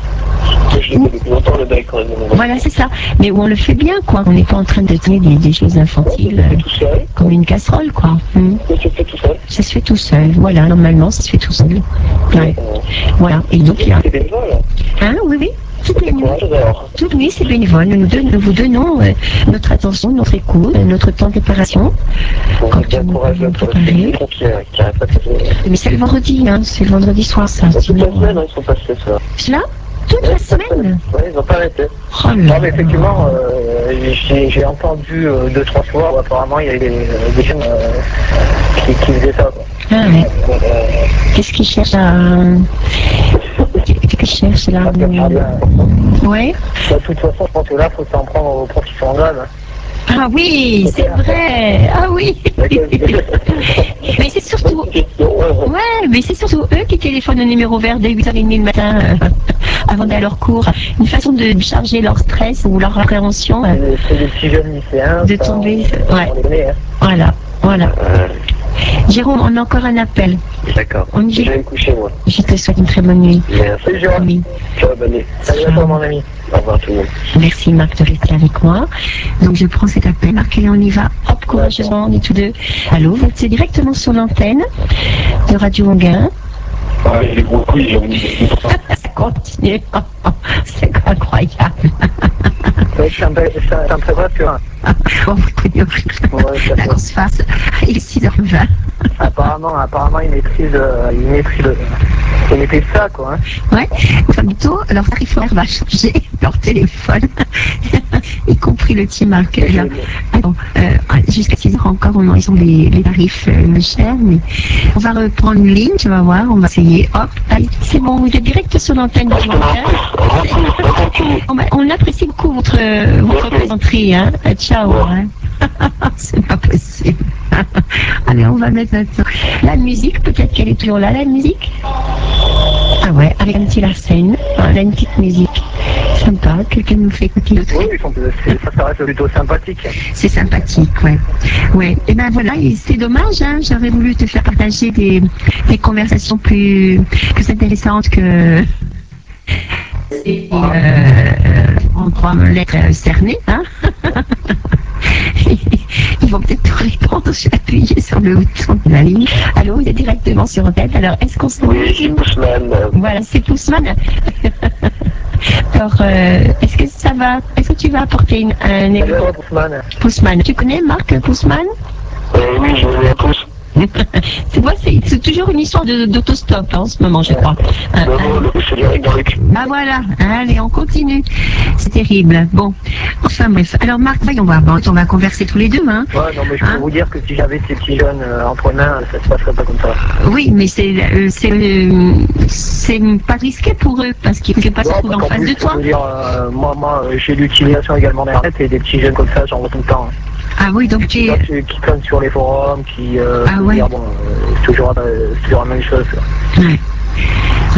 Je l'ai fait depuis longtemps, le deuil, quand même. Voilà, c'est ça. Mais où on le fait bien, quoi. On n'est pas en train de tenir des, des choses infantiles Ouais, tout seul. euh, comme une casserole, quoi. Hum. Ça se fait tout seul. Ça se fait tout seul. Voilà, normalement, ça se fait tout seul. Ouais. Voilà. Et donc, il y a... C'est bénévole. Hein, oui, oui. Toutes les nuits. Courage, alors. Toutes les nuits, c'est bénévole. Nous, don- nous vous donnons euh, notre attention, notre écoute, euh, notre temps de préparation. Bon, Quand bien nous courageux pouvons pour préparer. les pompiers qui arrêtent pas de se... Mais c'est le vendredi, hein. C'est le vendredi soir, ça. Toute Sinon, la semaine, euh, hein, ils sont passés, ça. Cela toute la semaine. Ouais, ils ont pas arrêté. Oh là Non mais là. effectivement, euh, j'ai, j'ai entendu euh, deux trois fois où apparemment il y avait des, euh, des gens euh, qui, qui faisaient ça quoi. Ah, ouais. Euh, Qu'est-ce qu'ils cherchent à... Qu'est-ce qu'ils cherchent là? Parce que, bien, Ouais. de toute façon, je pense que là, il faut s'en prendre aux profs qui sont en grève. Ah oui, c'est vrai. Ah oui. Mais c'est surtout... Ouais, mais c'est surtout eux qui téléphonent au numéro vert dès huit heures trente le matin euh, avant d'aller à leur cours. Une façon de charger leur stress ou leur appréhension. euh, C'est, c'est des petits jeunes lycéens. De ça, tomber, on, ouais. on les connaît, hein. Voilà, voilà. euh, Jérôme, on a encore un appel. D'accord. On y Je va. vais me coucher, moi. Je te souhaite une très bonne nuit. Merci. Salut Jérôme. Oui. Ciao, bonne nuit. Salut à toi mon ami. Au revoir, tout le monde. Merci Marc de rester avec moi. Donc je prends cet appel, Marc, et on y va. Hop, courageusement, on est tous deux. Allô, vous êtes directement sur l'antenne de Radio Anguin. Ah, les gros couilles, j'ai envie de... Ça continue. C'est incroyable. Ouais, ça me fait, ça, ça me fait presque un. Bon, Ouais, ça là fait. qu'on se fasse. Il est six heures vingt. Apparemment, apparemment, ils maîtrisent, euh, ils maîtrisent, euh, ils maîtrisent ça, quoi. Hein. Ouais, plutôt, leur tarifaire va changer leur téléphone, y compris le petit Marc. Là. Bon, euh, jusqu'à six heures encore, on, ils ont les, les tarifs euh, chers, mais on va reprendre une ligne, tu vas voir, on va essayer. Hop, allez, c'est bon, vous êtes direct sur l'antenne de on, on apprécie beaucoup votre, votre plaisanterie, hein. Ciao, hein. C'est pas possible. Allez, on va mettre maintenant la musique, peut-être qu'elle est toujours là, la musique. Ah ouais, avec un petit Larsen, on a une petite musique sympa, quelqu'un nous fait écouter le Oui, truc. ils sont, c'est, ça, ça reste plutôt sympathique. C'est sympathique, ouais. Ouais, et ben voilà, et c'est dommage, hein, j'aurais voulu te faire partager des, des conversations plus, plus intéressantes que... Et, euh, on pourra me l'être cerné, hein. Ils vont peut-être te répondre, je vais appuyer sur le bouton de la ligne. Allô, vous êtes directement sur antenne, alors est-ce qu'on se... Oui, c'est Poussman. Voilà, c'est Poussman. Alors, euh, est-ce que ça va, est-ce que tu vas apporter une, un élément? Poussman. Poussman. Tu connais Marc Poussman? Euh, oui, je vais à tous. Tu vois, c'est, c'est toujours une histoire de, d'autostop hein, en ce moment, je crois. Non, non, le c'est direct dans le cul. Ah voilà, allez, on continue. C'est terrible. Bon, enfin bref. Alors Marc, voyons voir. Bon, on va converser tous les deux, hein. Ouais, non, mais je peux Hein? vous dire que si j'avais ces petits jeunes euh, entre mains, ça se passerait pas comme ça. Oui, mais c'est, euh, c'est, euh, c'est pas risqué pour eux parce qu'ils ne peuvent pas se Non, trouver en parce qu'en face plus, de toi. je veux dire, euh, moi, moi, euh, j'ai l'utilisation également d'Internet et des petits jeunes comme ça, j'en vois tout le temps. Hein. Ah oui, donc tu es... Qui, qui traînent sur les forums, qui, euh, Ah je veux ouais. dire, bon, euh, c'est toujours, euh, c'est toujours la même chose. Quoi. Ouais. Ouais.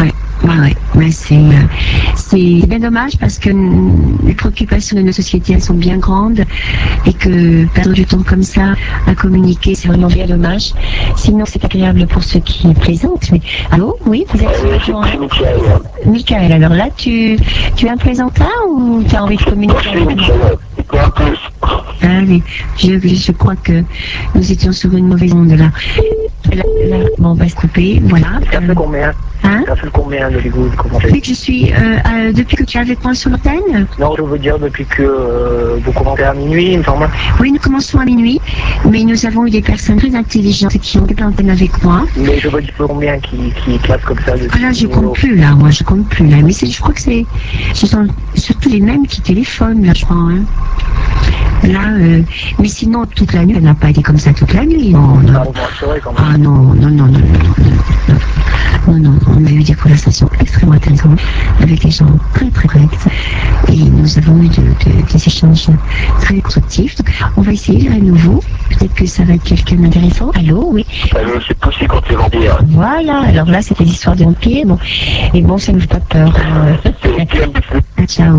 Bah ouais, mais c'est, euh, c'est bien dommage parce que mm, les préoccupations de nos sociétés, elles sont bien grandes et que perdre du temps comme ça à communiquer, c'est vraiment bien dommage. Sinon, c'est agréable pour ceux qui plaisantent. Mais allô, oui, vous êtes sur le C'est Michael. Michael, alors là, tu, tu es un plaisantin ou tu as envie de communiquer avec moi? Allez, je, je crois que nous étions sur une mauvaise onde là. Là, là, bon, on va se couper, voilà. Ça fait combien Hein? Ça fait combien de vous de commencer? Depuis que je suis, euh, euh, depuis que tu es avec moi sur l'antenne? Non, je veux dire depuis que euh, vous commencez à minuit, il me semble. Oui, nous commençons à minuit, mais nous avons eu des personnes très intelligentes qui ont été l'antenne avec moi. Mais je veux dire combien qui, qui classent comme ça de Ah là, je compte plus là, moi je compte plus là. Mais c'est, je crois que c'est, ce sont surtout les mêmes qui téléphonent là, je crois. Hein. Là, euh, mais sinon toute la nuit, elle n'a pas été comme ça toute la nuit. Non, non. Ah, vous me rassurez quand même. Ah non, non, non, non, non, non, non. Non, non, on a eu des conversations extrêmement intéressantes avec des gens très très corrects et nous avons eu de, de, des échanges très constructifs. Donc, on va essayer à nouveau. Peut-être que ça va être quelqu'un d'intéressant. Allô, oui. Je sais pas si quand c'est vampire. Voilà, alors là c'était l'histoire des vampires. Bon. Et bon, ça ne fait pas peur. Ah, ciao.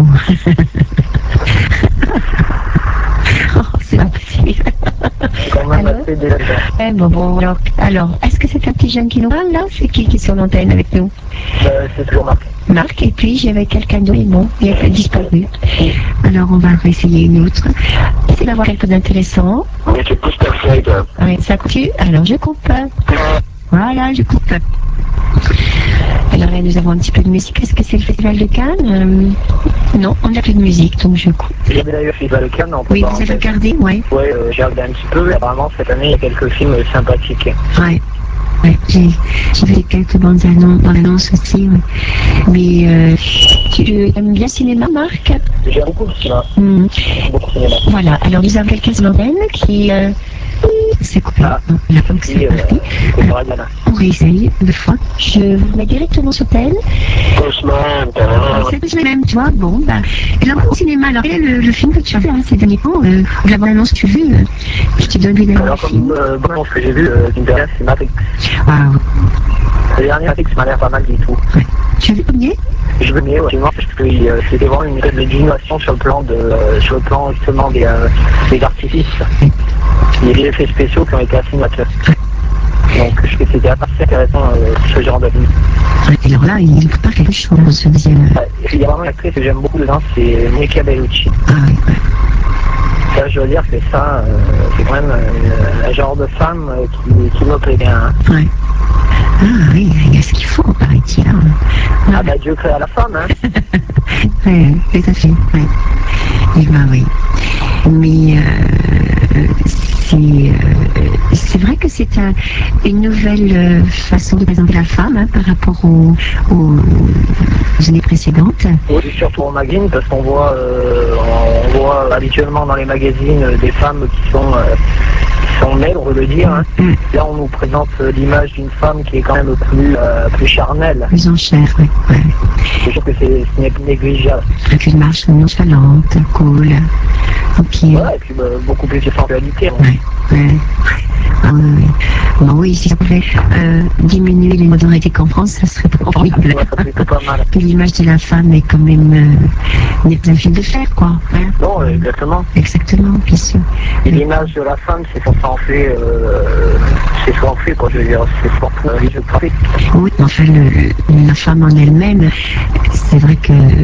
Oh, c'est pas possible. C'est quand même Allô assez délicat. Eh, bon, bon, alors, alors est-ce que c'est un petit jeune qui nous parle là? C'est qui qui est sur l'antenne avec nous? Euh, c'est toujours marqué. Marc, et puis j'avais quelqu'un d'autre, et bon, il a disparu. Alors on va essayer une autre. Essayez d'avoir quelque chose d'intéressant. Mais c'est plus perfect. Oui, ça continue. Alors je coupe. Voilà, je coupe. Alors là, nous avons un petit peu de musique. Est-ce que c'est le Festival de Cannes? euh, Non, on n'a plus de musique, donc je coupe. J'avais d'ailleurs fait le Cannes en Oui, vous avez regardé? Oui. Oui, euh, j'ai regardé un petit peu. Apparemment, cette année, il y a quelques films sympathiques. Ouais. Ouais, j'ai, j'ai vu quelques bandes annonces, bandes annonces aussi. Ouais. Mais euh, tu aimes bien le cinéma, Marc? J'aime beaucoup le cinéma. Mmh. Beaucoup de cinéma. Voilà, alors nous avons quelqu'un sur l'antenne qui euh, s'est coupé. Ah, Non, la pomme qui si, s'est euh, partie. c'est pas grave, là. On réessaye deux fois. Je vous mets directement sur tel. C'est le même, tu vois. Bon, bah. Et là, au cinéma, alors, quel est le, le film que tu as vu hein, ces derniers temps euh, ou la bande-annonce que tu as vue euh, qui te donne envie d'aller voir le Alors, film? comme euh, bon, ce que j'ai vu, euh, qui me intéresse, c'est Matrix. Ah, oui. Le dernier Matrix m'a l'air pas mal du tout. Ouais. Tu as vu le premier? Je veux mieux, effectivement, parce que euh, c'était vraiment une espèce d'innovation sur le plan de, euh, sur le plan justement des, euh, des artifices. Il y a des effets spéciaux qui ont été assez novateurs. Donc je trouve que c'était assez intéressant euh, ce genre de film. Et alors là, il prépare quelque chose, ce deuxième. Ouais, il y a vraiment une actrice que j'aime beaucoup dedans, c'est Monica Bellucci. Ah oui, ouais. Ça, je veux dire que ça, euh, c'est quand même euh, un genre de femme euh, qui, qui me plaît bien. Hein. Ouais. Ah oui, il y a ce qu'il faut, paraît-il. Hein. Ah bah Dieu crée à la femme, hein. Oui, tout à fait. Oui. Et ben oui. Mais euh, c'est, euh, c'est vrai que c'est un, une nouvelle euh, façon de présenter la femme hein, par rapport aux, aux, aux années précédentes. Oui, surtout en magazine, parce qu'on voit, euh, on voit habituellement dans les magazines euh, des femmes qui sont, euh, qui sont maigres, on veut le dire. Hein. Mm. Là, on nous présente euh, l'image d'une femme qui est quand même plus, euh, plus charnelle. Plus en chair, oui. Ouais. Je trouve que c'est, ce n'est négligeable. Avec une marche nonchalante, cool, tranquille. Ouais, et puis bah, beaucoup plus de sensualité. Hein. Ouais, ouais. Ah oui, oui. Bon, oui, si ça pouvait euh, diminuer les modalités qu'en France, ça serait pas formidable. Ouais, ça serait pas mal. Que l'image de la femme est quand même euh, n'est pas un fil de fer, quoi. Hein. Non, euh, exactement. Exactement, bien sûr. Et l'image de la femme, c'est qu'on s'en fait, euh, c'est ce qu'on fait, quoi, je veux dire, c'est ce qu'on fait, euh, les yeux privés. Oui, enfin, le, la femme en elle-même, c'est vrai que euh,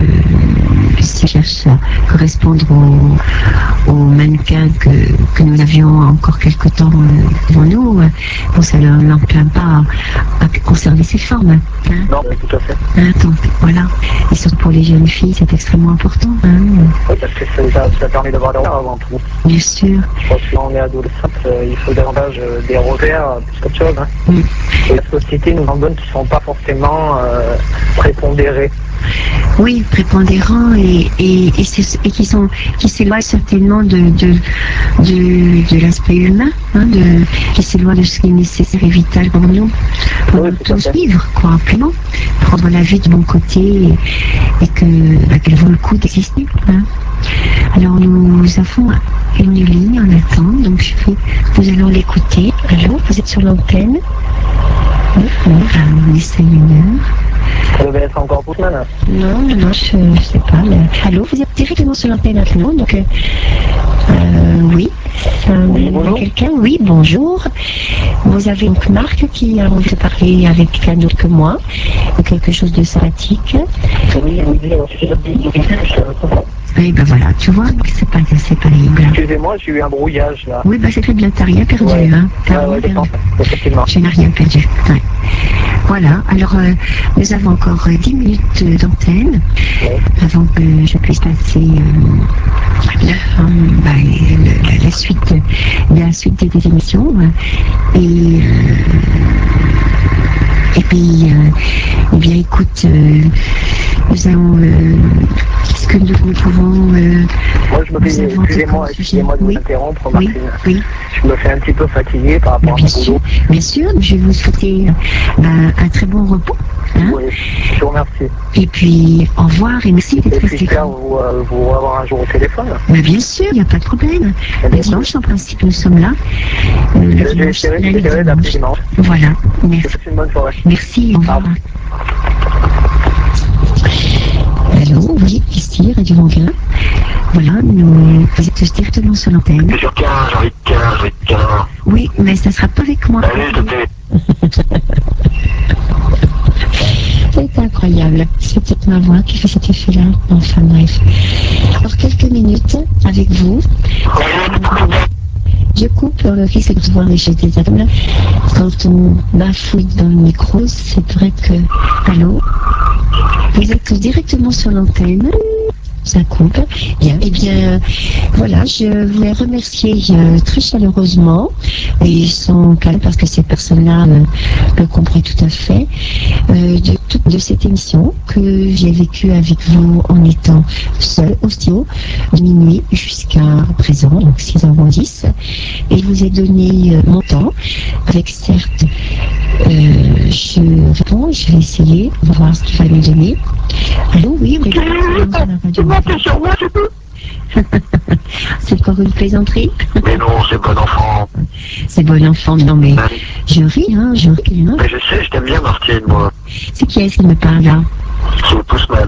si elle cherche à correspondre au, au mannequin que, que nous avions encore quelque temps euh, devant nous, euh, bon, ça ne l'enclin pas à, à conserver ses formes. Hein. Non, mais tout à fait. Hein, donc, voilà. Et surtout pour les jeunes filles, c'est extrêmement important. Hein. Oui, parce que ça, ça permet d'avoir des repères avant tout. Bien sûr. Je pense que quand on est adolescente, euh, il faut davantage euh, des repères euh, plus qu'autre chose. Hein. Mm. Et la société nous en donne qui ne sont pas forcément euh, prépondérés. Oui, prépondérants et, et, et, et qui sont qui s'éloignent certainement de, de, de, de l'aspect humain, hein, de, qui s'éloignent de ce qui est nécessaire et vital pour nous, pour oui, nous tous vivre, quoi, simplement, prendre la vie de bon côté et, et que bah, qu'elle vaut le coup d'exister. Hein. Alors nous avons une ligne en attente, donc je vais, nous allons l'écouter. Alors, vous êtes sur l'antenne. Oui, oui, on essaye une heure. Ça devait être ça encore pour semaine. Non, non, non, je ne sais pas. Mais... Allô, vous êtes directement sur l'antenne maintenant, donc... Euh, euh, oui, ça, oui, bonjour. Quelqu'un, oui, bonjour. Vous avez donc Marc qui a envie de parler avec quelqu'un d'autre que moi, de quelque chose de sympathique. Oui, oui, c'est le but du véhicule. Oui, ben voilà, tu vois, c'est pas, c'est pas libre. Excusez-moi, j'ai eu un brouillage là. Oui, ben c'est très bien, t'as rien perdu, ouais. hein. T'as ouais, rien ouais, perdu. Effectivement. Je n'ai rien perdu. Ouais. Voilà, alors euh, nous avons encore euh, dix minutes d'antenne ouais. avant que je puisse passer euh, la, euh, bah, le, la, la, suite, la suite des émissions. Et, euh, et puis, euh, eh bien, écoute, euh, nous allons. Euh, Qu'est-ce que nous, nous pouvons. Euh, Moi, je me fais. Excusez-moi, excusez-moi de vous oui. interrompre, oui. Martine. Oui. Je me fais un petit peu fatigué par rapport bien à mon boulot. Sûr, bien sûr, je vais vous souhaiter euh, un très bon repos. Hein oui, je vous remercie. Et puis, au revoir et merci d'être resté. Et puis, j'espère vous, euh, vous avoir un jour au téléphone. Mais bien sûr, il n'y a pas de problème. Le dimanche, en principe, nous sommes là. Euh, le dimanche, j'essaierai d'appeler dimanche. Voilà, merci. Je une bonne soirée. Merci, au revoir. Allô, oui, ici, Radio Manguin. Voilà, nous, vous êtes directement sur l'antenne. C'est sur quinze, avec quinze, avec quinze. Oui, mais ça ne sera pas avec moi. Allez, s'il te plaît. C'est incroyable. C'est peut-être ma voix qui fait cet effet-là. Enfin bref. Alors quelques minutes avec vous. Je coupe le risque de voir les choses des atomes. Quand on bafouille dans le micro, c'est vrai que... Allô ? Vous êtes directement sur l'antenne. Ça coupe. Bien. Eh bien, voilà, je voulais remercier euh, très chaleureusement, et ils sont calmes parce que ces personnes-là euh, le comprennent tout à fait, euh, de, de cette émission que j'ai vécue avec vous en étant seule au studio de minuit jusqu'à présent, donc six heures dix. Et je vous ai donné euh, mon temps, avec certes, euh, je réponds, je vais essayer, on va voir ce qu'il va me donner. Allô, oui, on est sur la radio. C'est pour une plaisanterie? Mais non, c'est bon enfant. C'est bon enfant, non mais ouais. Je ris, hein, je ris. Hein. Mais je sais, je t'aime bien Martine, moi. C'est qui est-ce qui me parle là? C'est Poussman.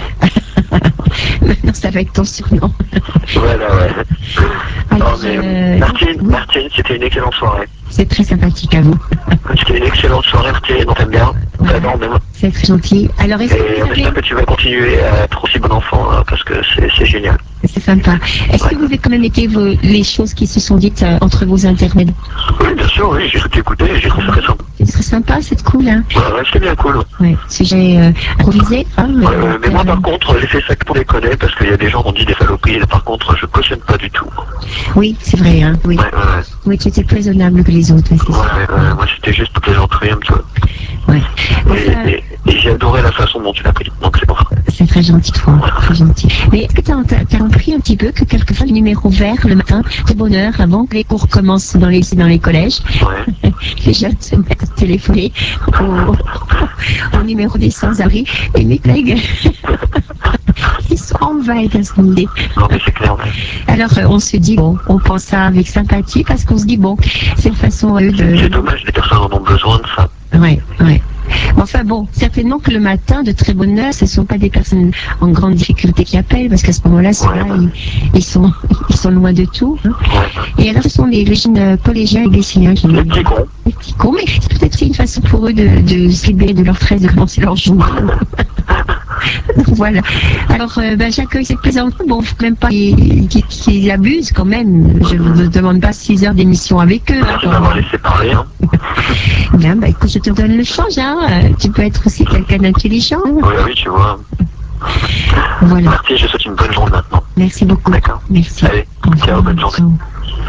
Maintenant ça va être ton surnom. Voilà, ouais. Alors, non, mais, euh, Martine, oui. Martine, c'était une excellente soirée. C'est très sympathique à vous. C'était une excellente soirée, Martine, on t'aime bien. On t'adore même. C'est très gentil. Alors, est-ce que Et vous on espère avez... que tu vas continuer à être aussi bon enfant, hein, parce que c'est génial. C'est sympa. Est-ce ouais. que vous avez quand même été vos, les choses qui se sont dites euh, entre vos intermèdes? Oui, bien sûr, oui, j'ai tout écouté, j'ai trouvé ça très sympa. C'est très sympa, c'est cool, hein? Ouais, ouais, c'est bien cool. Ouais, si j'ai euh, improvisé, hein, ouais, euh, mais moi, par contre, j'ai fait ça que pour les connaître, parce qu'il y a des gens qui ont dit des saloperies, et par contre, je cautionne pas du tout. Oui, c'est vrai, hein, oui. Ouais, ouais, ouais. Oui, tu étais plus raisonnable que les autres, c'est ouais, sûr. Ouais, moi, c'était juste pour plaisanterie un peu. Ouais. Et, enfin, et, et j'ai adoré la façon dont tu l'as pris, donc c'est pour ça. C'est très gentil de toi, très gentil. Mais est-ce que tu as compris un petit peu que quelquefois le numéro vert le matin, c'est bonheur, avant que les cours commencent dans les, dans les collèges, ouais. les jeunes se mettent à téléphoner au, au numéro des sans-abri et mes collègues, ils sont envahis à ce moment. Non mais c'est clair, ouais. Alors euh, on se dit, bon, on pense ça avec sympathie parce qu'on se dit, bon, c'est une façon euh, de... C'est dommage, les personnes en ont besoin de ça. Ouais, ouais. Enfin bon, certainement que le matin, de très bonne heure, ce ne sont pas des personnes en grande difficulté qui appellent, parce qu'à ce moment-là, ceux-là, ouais, ils, ils, sont, ils sont loin de tout. Hein. Ouais. Et alors, ce sont les, les jeunes collégiens et lycéens qui... Les petits cons. Les petits cons, mais c'est peut-être une façon pour eux de, de se libérer de leur stress, de commencer leur journée. Voilà. Alors, euh, ben, j'accueille cette plaisanterie. Bon, il ne faut quand même pas qu'ils qu qu abusent quand même. Je ne vous demande pas six heures d'émission avec eux. Merci de m'avoir laissé parler. Hein. Bien, bah, écoute, je te donne le change. Hein. Tu peux être aussi quelqu'un d'intelligent. Hein. Oui, oui, tu vois. Voilà. Merci, je te souhaite une bonne journée maintenant. Merci beaucoup. D'accord. Merci. Allez, ciao, bonne journée. Ciao.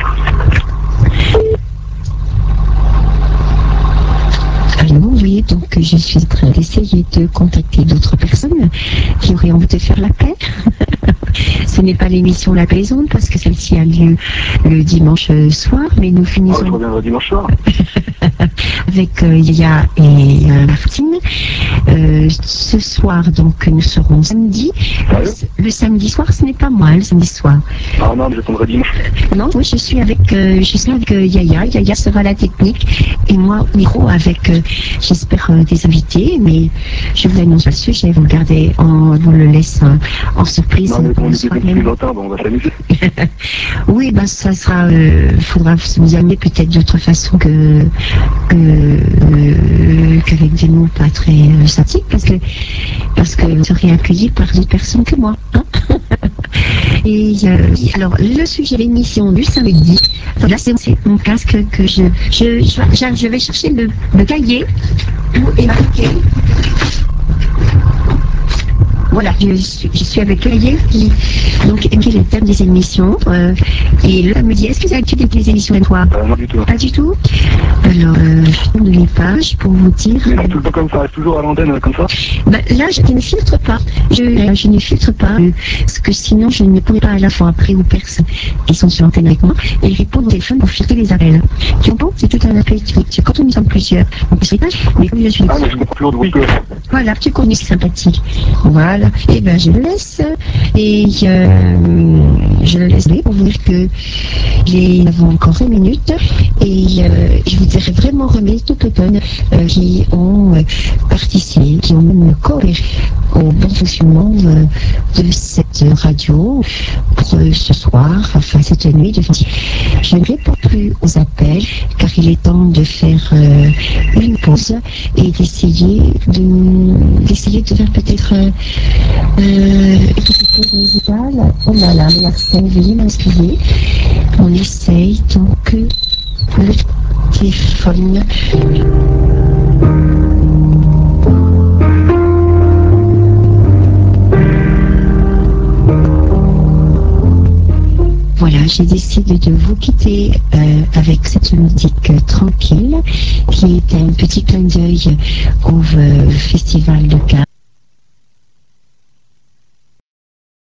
Alors, vous voyez, donc je suis en train d'essayer de contacter d'autres personnes qui auraient envie de faire la paix. Ce n'est pas l'émission La Plaisante parce que celle-ci a lieu le dimanche soir, mais nous finissons... Oh, je reviendrai dimanche soir. avec euh, Yaya et euh, Martine. Euh, ce soir, donc, nous serons samedi. Le, le samedi soir, ce n'est pas moi, le samedi soir. Ah non, mais je tomberai dimanche. Non, oui, je suis avec, euh, je suis avec euh, Yaya. Yaya sera à la technique. Et moi, au micro, avec, euh, j'espère, euh, des invités. Mais je vous annonce le sujet. Vous le gardez, en, vous le laisse en, en surprise. Non, mais on est depuis longtemps, bon, on va s'amuser. Oui, ben, ça sera, euh, faudra vous amener peut-être d'autre façon que, que, euh, qu'avec des mots pas très euh, sympathiques, parce que, parce que vous serez accueillis par d'autres personnes que moi, hein. Et euh, alors, le sujet de l'émission du samedi, là c'est mon casque que je, je, je, je vais chercher le, le cahier où est marqué. Voilà, je suis, je suis avec Cahier qui donc écrit le thème des émissions. Euh, et là, elle me dit, est-ce que vous avez l'habitude d'écouter les émissions avec toi? euh, Non, du tout. Pas du tout. Alors, euh, je tourne les pages pour vous dire. Mais c'est tout le temps comme ça, c'est toujours à l'antenne comme ça. Ben, là, je ne filtre pas. Je, euh, je ne filtre pas. Euh, parce que sinon, je ne pourrais pas à la fois après aux personnes qui sont sur l'antenne avec moi et répondre au téléphone pour filtrer les appels. Tu comprends? C'est tout un appel. C'est quand on est en plusieurs. On peut se faire, mais comme je suis. Ah, mais je comprends toujours de oui que. Voilà, tu connais, c'est sympathique. Voilà. Et ben, je le laisse. Et euh, je le laisse pour vous dire que nous avons encore cinq minutes. Et euh, je voudrais vraiment remettre toutes les personnes euh, qui ont euh, participé, qui ont même coopéré au bon fonctionnement euh, de cette radio pour euh, ce soir, enfin cette nuit de vendredi. Je ne réponds plus aux appels car il est temps de faire euh, une pause et d'essayer de, d'essayer de faire peut-être euh, euh, une petite pause musicale. Oh là là, mais Arsène, veuillez m'excuser. On essaye donc euh, le téléphone. Voilà, j'ai décidé de vous quitter euh, avec cette musique euh, tranquille qui est un petit clin d'œil au euh, Festival de Cannes.